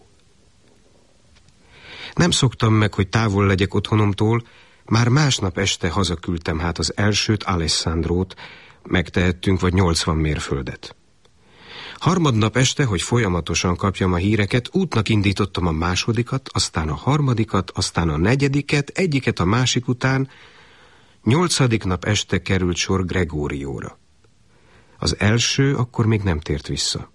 Nem szoktam meg, hogy távol legyek otthonomtól, már másnap este hazaküldtem hát az elsőt, Alessandrót, megtehettünk vagy nyolcvan mérföldet. Harmadnap este, hogy folyamatosan kapjam a híreket, útnak indítottam a másodikat, aztán a harmadikat, aztán a negyediket, egyiket a másik után. Nyolcadik nap este került sor Gregórióra. Az első akkor még nem tért vissza.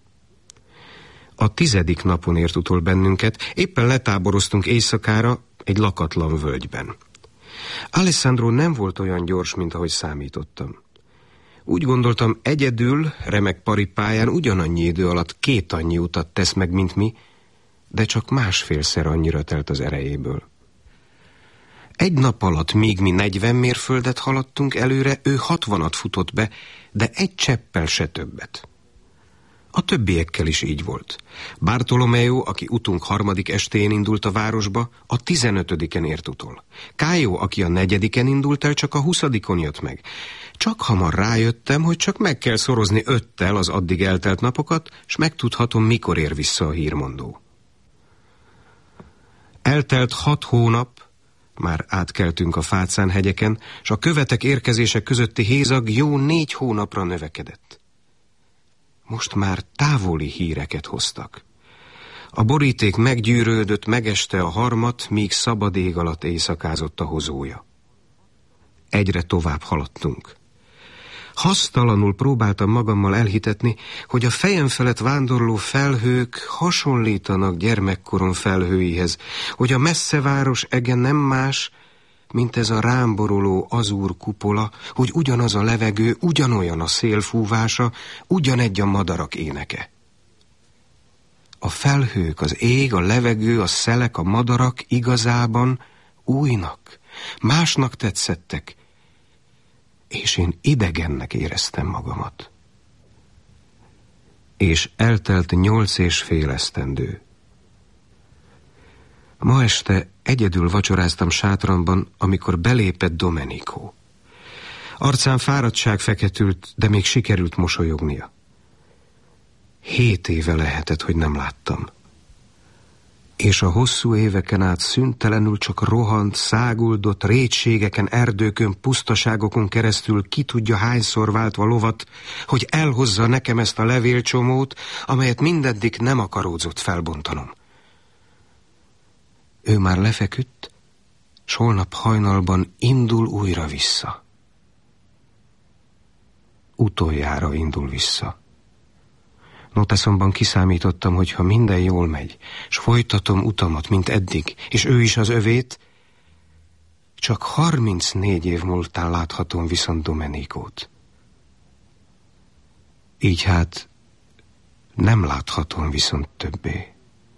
A tizedik napon ért utol bennünket, éppen letáboroztunk éjszakára egy lakatlan völgyben. Alessandro nem volt olyan gyors, mint ahogy számítottam. Úgy gondoltam, egyedül, remek paripáján ugyanannyi idő alatt két annyi utat tesz meg, mint mi, de csak másfélszer annyira telt az erejéből. Egy nap alatt, míg mi negyven mérföldet haladtunk előre, ő hatvanat futott be, de egy cseppel se többet. A többiekkel is így volt. Bartolomeo, aki utunk harmadik estén indult a városba, a tizenötödiken ért utol. Caio, aki a negyediken indult el, csak a huszadikon jött meg. Csak hamar rájöttem, hogy csak meg kell szorozni öttel az addig eltelt napokat, s megtudhatom, mikor ér vissza a hírmondó. Eltelt hat hónap, már átkeltünk a Fácán hegyeken, s a követek érkezések közötti hézag jó négy hónapra növekedett. Most már távoli híreket hoztak. A boríték meggyűrődött, megeste a harmat, míg szabad ég alatt éjszakázott a hozója. Egyre tovább haladtunk. Hasztalanul próbáltam magammal elhitetni, hogy a fejem felett vándorló felhők hasonlítanak gyermekkorom felhőihez, hogy a messze város ege nem más, mint ez a rámboruló azúr kupola, hogy ugyanaz a levegő, ugyanolyan a szélfúvása, ugyanegy a madarak éneke. A felhők, az ég, a levegő, a szelek, a madarak igazában újnak, másnak tetszettek, és én idegennek éreztem magamat. És eltelt nyolc és fél esztendő. Ma este egyedül vacsoráztam sátramban, amikor belépett Domenico. Arcán fáradtság feketült, de még sikerült mosolyognia. Hét éve lehetett, hogy nem láttam. És a hosszú éveken át szüntelenül csak rohant, száguldott, rétségeken, erdőkön, pusztaságokon keresztül ki tudja hányszor váltva lovat, hogy elhozza nekem ezt a levélcsomót, amelyet mindeddig nem akaródzott felbontanom. Ő már lefeküdt, s holnap hajnalban indul újra vissza. Utoljára indul vissza. Noteszomban kiszámítottam, hogy ha minden jól megy, s folytatom utamat, mint eddig, és ő is az övét, csak harmincnégy év múltán láthatom viszont Domenicót. Így hát nem láthatom viszont többé.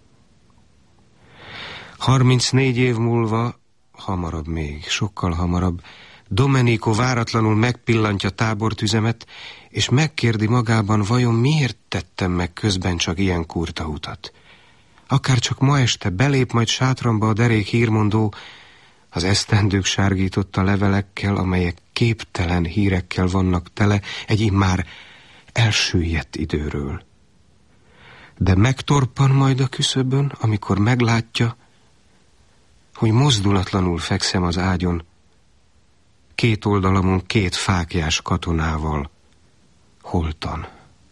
Harmincnégy év múlva, hamarabb még, sokkal hamarabb, Domenico váratlanul megpillantja tábortüzemet, és megkérdi magában, vajon miért tettem meg közben csak ilyen kurta utat. Akár csak ma este belép majd sátramba a derék hírmondó, az esztendők sárgította levelekkel, amelyek képtelen hírekkel vannak tele egy immár elsüllyedt időről. De megtorpan majd a küszöbön, amikor meglátja, hogy mozdulatlanul fekszem az ágyon, két oldalamon két fáklyás katonával, holtan.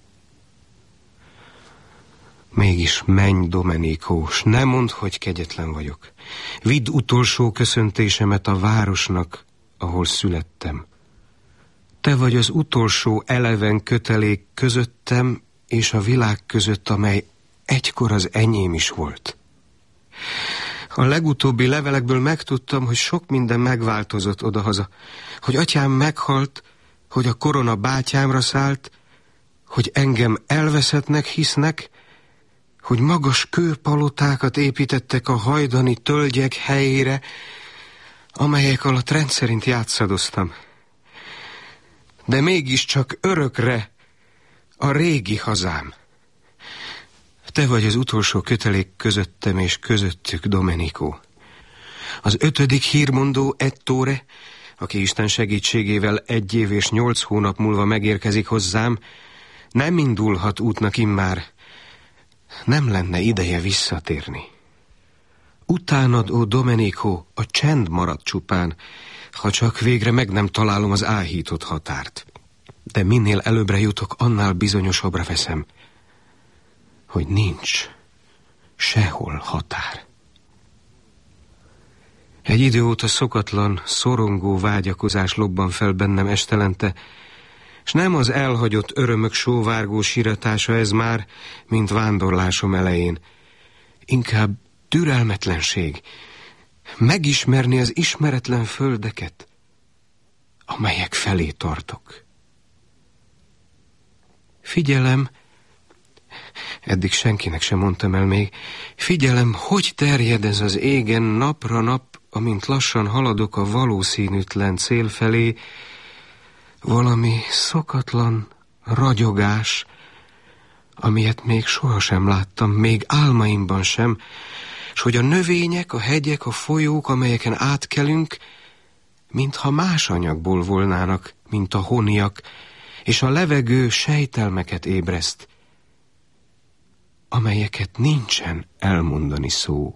Mégis menj, Domenico, s ne mondd, hogy kegyetlen vagyok. Vidd utolsó köszöntésemet a városnak, ahol születtem. Te vagy az utolsó eleven kötelék közöttem és a világ között, amely egykor az enyém is volt. A legutóbbi levelekből megtudtam, hogy sok minden megváltozott odahaza. Hogy atyám meghalt, hogy a korona bátyámra szállt, hogy engem elveszettnek hisznek, hogy magas kőpalotákat építettek a hajdani tölgyek helyére, amelyek alatt rendszerint játszadoztam. De mégiscsak örökre a régi hazám. Te vagy az utolsó kötelék közöttem és közöttük, Domenico. Az ötödik hírmondó Ettore, aki Isten segítségével egy év és nyolc hónap múlva megérkezik hozzám, nem indulhat útnak immár. Nem lenne ideje visszatérni. Utánad, ó Domenico, a csend marad csupán, ha csak végre meg nem találom az áhított határt. De minél előbbre jutok, annál bizonyosabbra veszem, hogy nincs sehol határ. Egy idő óta szokatlan, szorongó vágyakozás lobban fel bennem estelente, s nem az elhagyott örömök sóvárgó síratása ez már, mint vándorlásom elején. Inkább türelmetlenség, megismerni az ismeretlen földeket, amelyek felé tartok. Figyelem, eddig senkinek sem mondtam el még, figyelem, hogy terjed ez az égen napra nap, amint lassan haladok a valószínűtlen cél felé, valami szokatlan ragyogás, amilyet még sohasem láttam, még álmaimban sem, s hogy a növények, a hegyek, a folyók, amelyeken átkelünk, mintha más anyagból volnának, mint a honiak, és a levegő sejtelmeket ébreszt, amelyeket nincsen elmondani szó.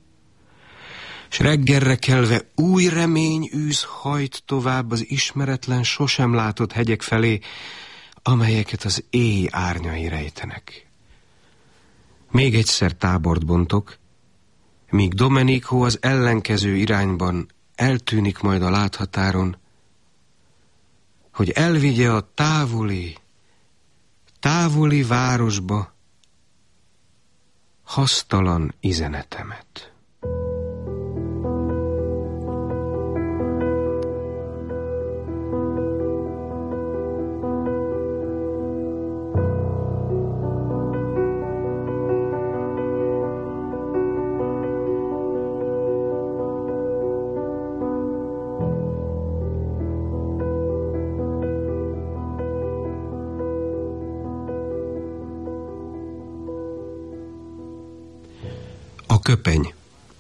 S reggelre kelve új remény űz hajt tovább az ismeretlen, sosem látott hegyek felé, amelyeket az éj árnyai rejtenek. Még egyszer tábort bontok, míg Domenico az ellenkező irányban eltűnik majd a láthatáron, hogy elvigye a távoli, távoli városba hasztalan izenetemet. Köpeny.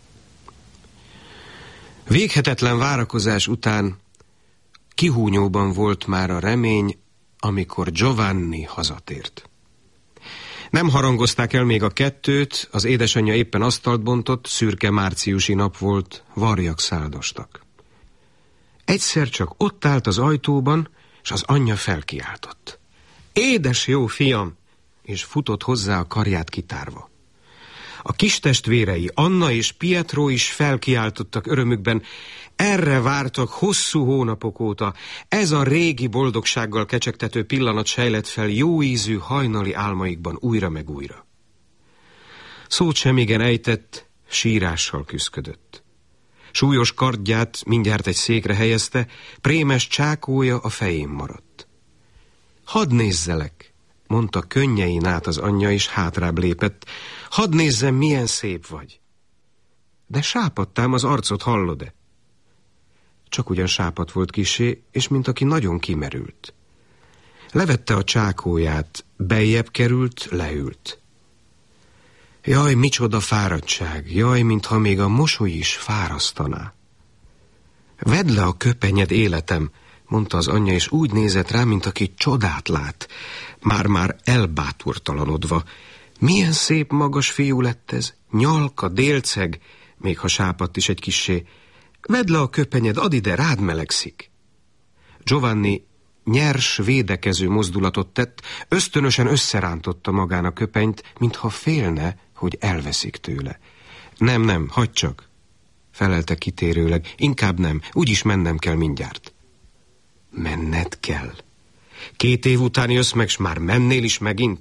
Véghetetlen várakozás után kihúnyóban volt már a remény, amikor Giovanni hazatért. Nem harangozták el még a kettőt, az édesanyja éppen asztalt bontott, szürke márciusi nap volt, varjak száldostak. Egyszer csak ott állt az ajtóban, és az anyja felkiáltott. Édes jó fiam! És futott hozzá a karját kitárva. A kistestvérei, Anna és Pietro is felkiáltottak örömükben. Erre vártak hosszú hónapok óta. Ez a régi boldogsággal kecsegtető pillanat sejlett fel jóízű hajnali álmaikban újra meg újra. Szót sem igen ejtett, sírással küszködött. Súlyos kardját mindjárt egy székre helyezte, prémes csákója a fején maradt. Hadd nézzelek, mondta könnyein át az anyja, és hátrább lépett. Hadd nézzem, milyen szép vagy. De sápadtám az arcot, hallod-e? Csak ugyan sápadt volt kissé, és mint aki nagyon kimerült. Levette a csákóját, beljebb került, leült. Jaj, micsoda fáradtság, jaj, mintha még a mosoly is fárasztaná. Vedd le a köpenyed, életem, mondta az anyja, és úgy nézett rá, mint aki csodát lát, már-már elbátortalanodva. Milyen szép magas fiú lett ez, nyalka, délceg, még ha sápadt is egy kissé. Vedd le a köpenyed, add ide, rád melegszik. Giovanni nyers, védekező mozdulatot tett, ösztönösen összerántotta magán a köpenyt, mintha félne, hogy elveszik tőle. Nem, nem, hagyd csak, felelte kitérőleg, inkább nem, úgyis mennem kell mindjárt. Menned kell. Két év után jössz meg, s már mennél is megint?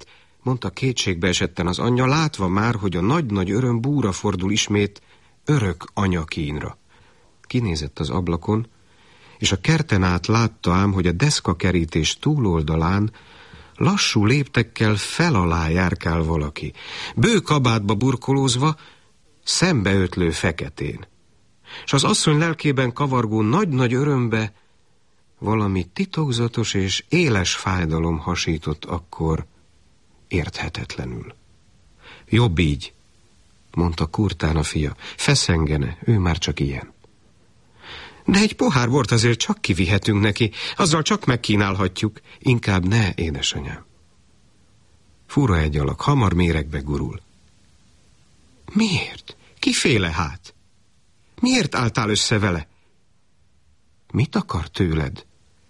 mondta kétségbe esetten az anyja, látva már, hogy a nagy-nagy öröm búra fordul ismét örök anyakínra. Kinézett az ablakon, és a kerten át látta ám, hogy a deszkakerítés túloldalán lassú léptekkel fel alá járkál valaki, bő kabátba burkolózva, szembeötlő feketén. S az asszony lelkében kavargó nagy-nagy örömbe valami titokzatos és éles fájdalom hasított akkor érthetetlenül. Jobb így, mondta kurtán a fia, feszengene, ő már csak ilyen. De egy pohár bort azért csak kivihetünk neki, azzal csak megkínálhatjuk. Inkább ne, édesanyám. Fura egy alak, hamar méregbe gurul. Miért? Kiféle hát? Miért álltál össze vele? Mit akar tőled?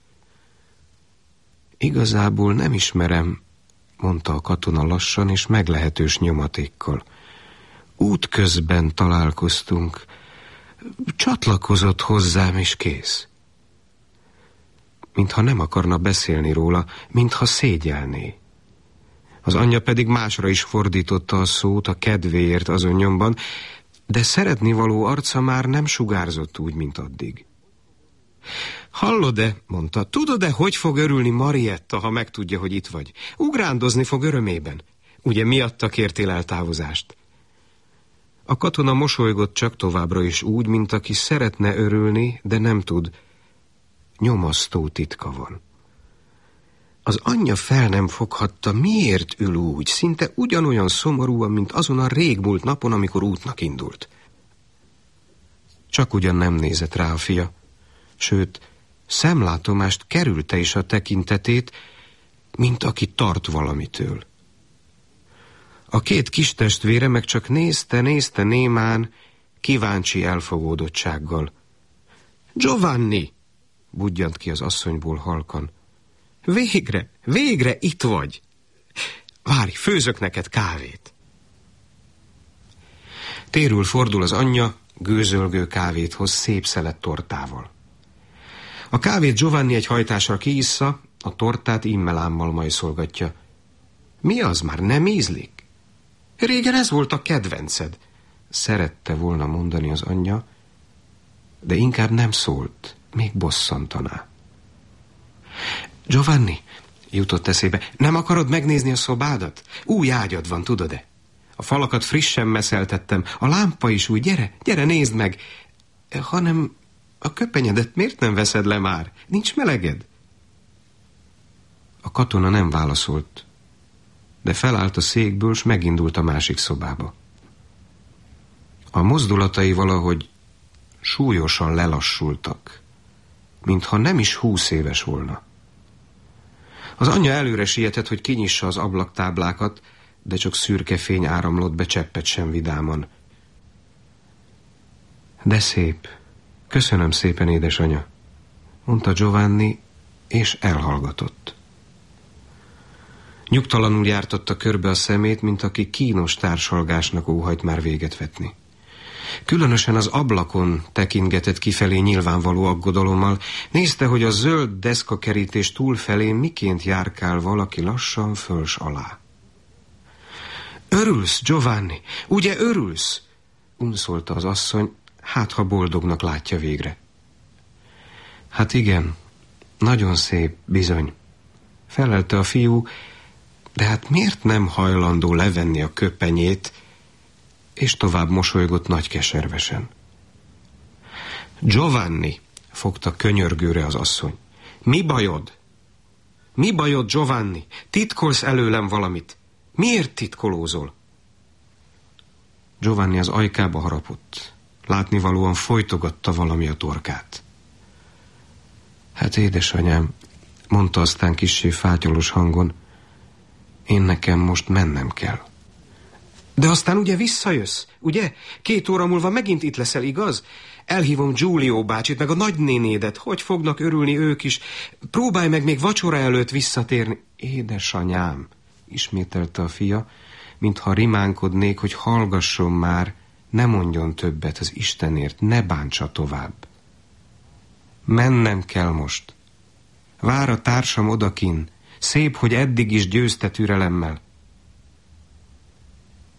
Igazából nem ismerem, mondta a katona lassan és meglehetős nyomatékkal. Útközben találkoztunk, csatlakozott hozzám és kész. Mintha nem akarna beszélni róla, mintha szégyelné. Az anyja pedig másra is fordította a szót a kedvéért azon nyomban, de szeretnivaló arca már nem sugárzott úgy, mint addig. Hallod-e, mondta, tudod-e, hogy fog örülni Marietta, ha megtudja, hogy itt vagy? Ugrándozni fog örömében. Ugye miatta kértél eltávozást? A katona mosolygott csak továbbra is úgy, mint aki szeretne örülni, de nem tud. Nyomasztó titka van. Az anyja fel nem foghatta, miért ül úgy, szinte ugyanolyan szomorúan, mint azon a régmúlt napon, amikor útnak indult. Csak ugyan nem nézett rá a fia, sőt, szemlátomást kerülte is a tekintetét, mint aki tart valamitől. A két kis testvére meg csak nézte, nézte némán, kíváncsi elfogódottsággal. Giovanni! Budjant ki az asszonyból halkan. Végre, végre itt vagy! Várj, főzök neked kávét! Térül fordul az anyja, gőzölgő kávét hoz szép szelet tortával. A kávét Giovanni egy hajtásra kiissza, a tortát immelámmal majszolgatja. Mi az, már nem ízlik? Régen ez volt a kedvenced, szerette volna mondani az anyja, de inkább nem szólt, még bosszantaná. Giovanni, jutott eszébe, nem akarod megnézni a szobádat? Új ágyad van, tudod-e? A falakat frissen meszeltettem, a lámpa is új, gyere, gyere, nézd meg! Hanem a köpenyedet miért nem veszed le már? Nincs meleged? A katona nem válaszolt, de felállt a székből, s megindult a másik szobába. A mozdulatai valahogy súlyosan lelassultak, mintha nem is húsz éves volna. Az anyja előre sietett, hogy kinyissa az ablaktáblákat, de csak szürke fény áramlott be, cseppet sem vidáman. De szép, köszönöm szépen, édesanya, mondta Giovanni, és elhallgatott. Nyugtalanul jártotta körbe a szemét, mint aki kínos társalgásnak óhajt már véget vetni. Különösen az ablakon tekintgetett kifelé nyilvánvaló aggodalommal, nézte, hogy a zöld deszkakerítés túlfelé miként járkál valaki lassan föls alá. Örülsz, Giovanni, ugye örülsz? Unszolta az asszony, hát ha boldognak látja végre. Hát igen, nagyon szép, bizony, felelte a fiú, de hát miért nem hajlandó levenni a köpenyét, és tovább mosolygott nagy keservesen. Giovanni, fogta könyörgőre az asszony. Mi bajod? Mi bajod, Giovanni? Titkolsz előlem valamit. Miért titkolózol? Giovanni az ajkába harapott. Látnivalóan folytogatta valami a torkát. Hát édesanyám, mondta aztán kissé fátyolos hangon, én nekem most mennem kell. De aztán ugye visszajössz, ugye? Két óra múlva megint itt leszel, igaz? Elhívom Giulio bácsit, meg a nagynénédet. Hogy fognak örülni ők is? Próbálj meg még vacsora előtt visszatérni. Édesanyám, ismételte a fia, mintha rimánkodnék, hogy hallgasson már, ne mondjon többet az Istenért, ne bántsa tovább. Mennem kell most. Vár a társam odakin, szép, hogy eddig is győzte türelemmel.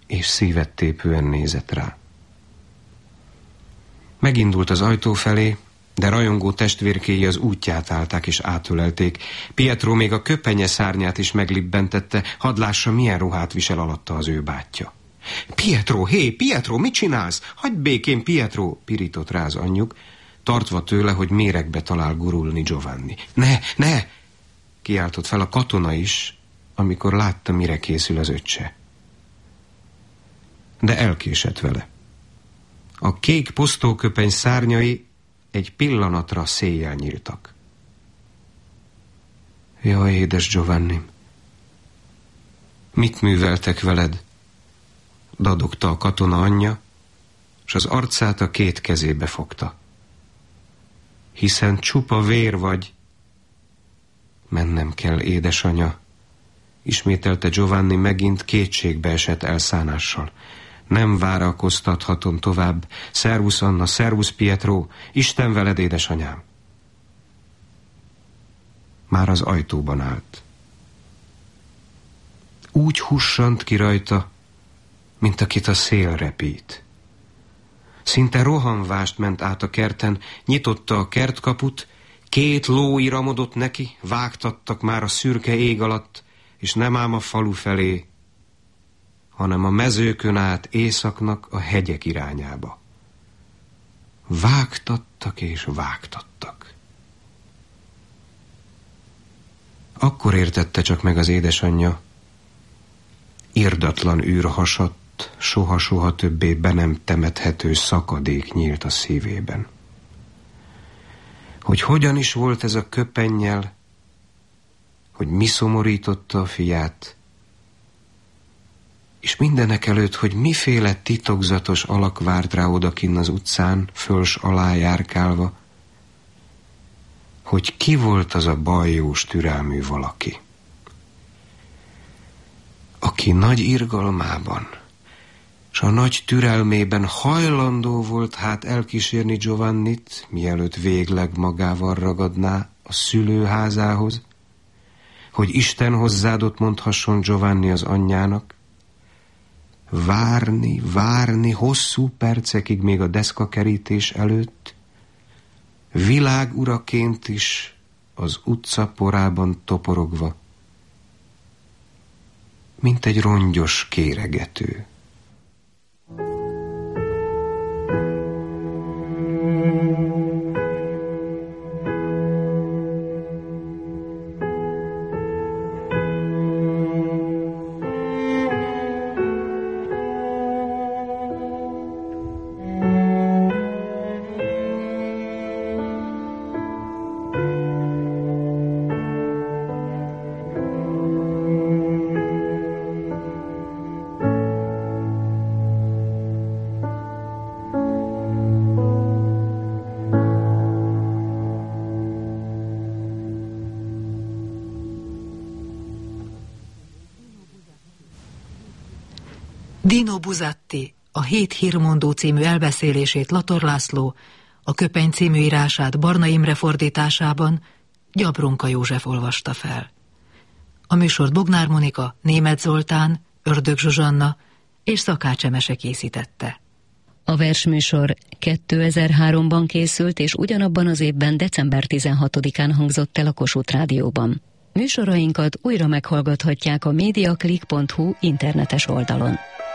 és szívet tépően nézett rá. Megindult az ajtó felé, de rajongó testvérkéi az útját állták és átölelték. Pietro még a köpenye szárnyát is meglibbentette, hadd lássa, milyen ruhát visel alatta az ő bátyja. Pietro, hé, Pietro, mit csinálsz? Hagyd békén, Pietro, pirított rá az anyjuk, tartva tőle, hogy méregbe talál gurulni Giovanni. Ne, ne! Kiáltott fel a katona is, amikor látta, mire készül az öccse. De elkésett vele. A kék posztóköpeny szárnyai egy pillanatra széjjel nyíltak. Jaj, édes Giovannim, mit műveltek veled? Dadogta a katona anyja, s az arcát a két kezébe fogta. Hiszen csupa vér vagy. Mennem kell, édesanya, ismételte Giovanni megint kétségbe esett elszánással. Nem várakoztathatom tovább. Szervusz Anna, szervusz Pietro, Isten veled, édesanyám. Már az ajtóban állt. Úgy hussant ki rajta, mint akit a szél repít. Szinte rohanvást ment át a kerten, nyitotta a kertkaput, két ló iramodott neki, vágtattak már a szürke ég alatt, és nem ám a falu felé, hanem a mezőkön át északnak a hegyek irányába. Vágtattak és vágtattak. Akkor értette csak meg az édesanyja, irdatlan űr hasadt, soha-soha többé be nem temethető szakadék nyílt a szívében. Hogy hogyan is volt ez a köpennyel, hogy mi szomorította a fiát, és mindenek előtt, hogy miféle titokzatos alak várt rá odakinn az utcán, föls alá járkálva, hogy ki volt az a bajós türelmű valaki, aki nagy irgalmában, s a nagy türelmében hajlandó volt hát elkísérni Giovannit, mielőtt végleg magával ragadná a szülőházához, hogy Isten hozzádott mondhasson Giovanni az anyjának, várni, várni hosszú percekig még a deszkakerítés előtt, világuraként is az utca porában toporogva, mint egy rongyos kéregető. Dino Buzzati a Hét hírmondó című elbeszélését Lator László, a Köpeny című írását Barna Imre fordításában Gyabronka József olvasta fel. A műsort Bognár Monika, Németh Zoltán, Ördög Zsuzsanna és Szakács Emese készítette. A versműsor kétezer-háromban készült, és ugyanabban az évben december tizenhatodikán hangzott el a Kossuth Rádióban. Műsorainkat újra meghallgathatják a mediaclick pont hu internetes oldalon.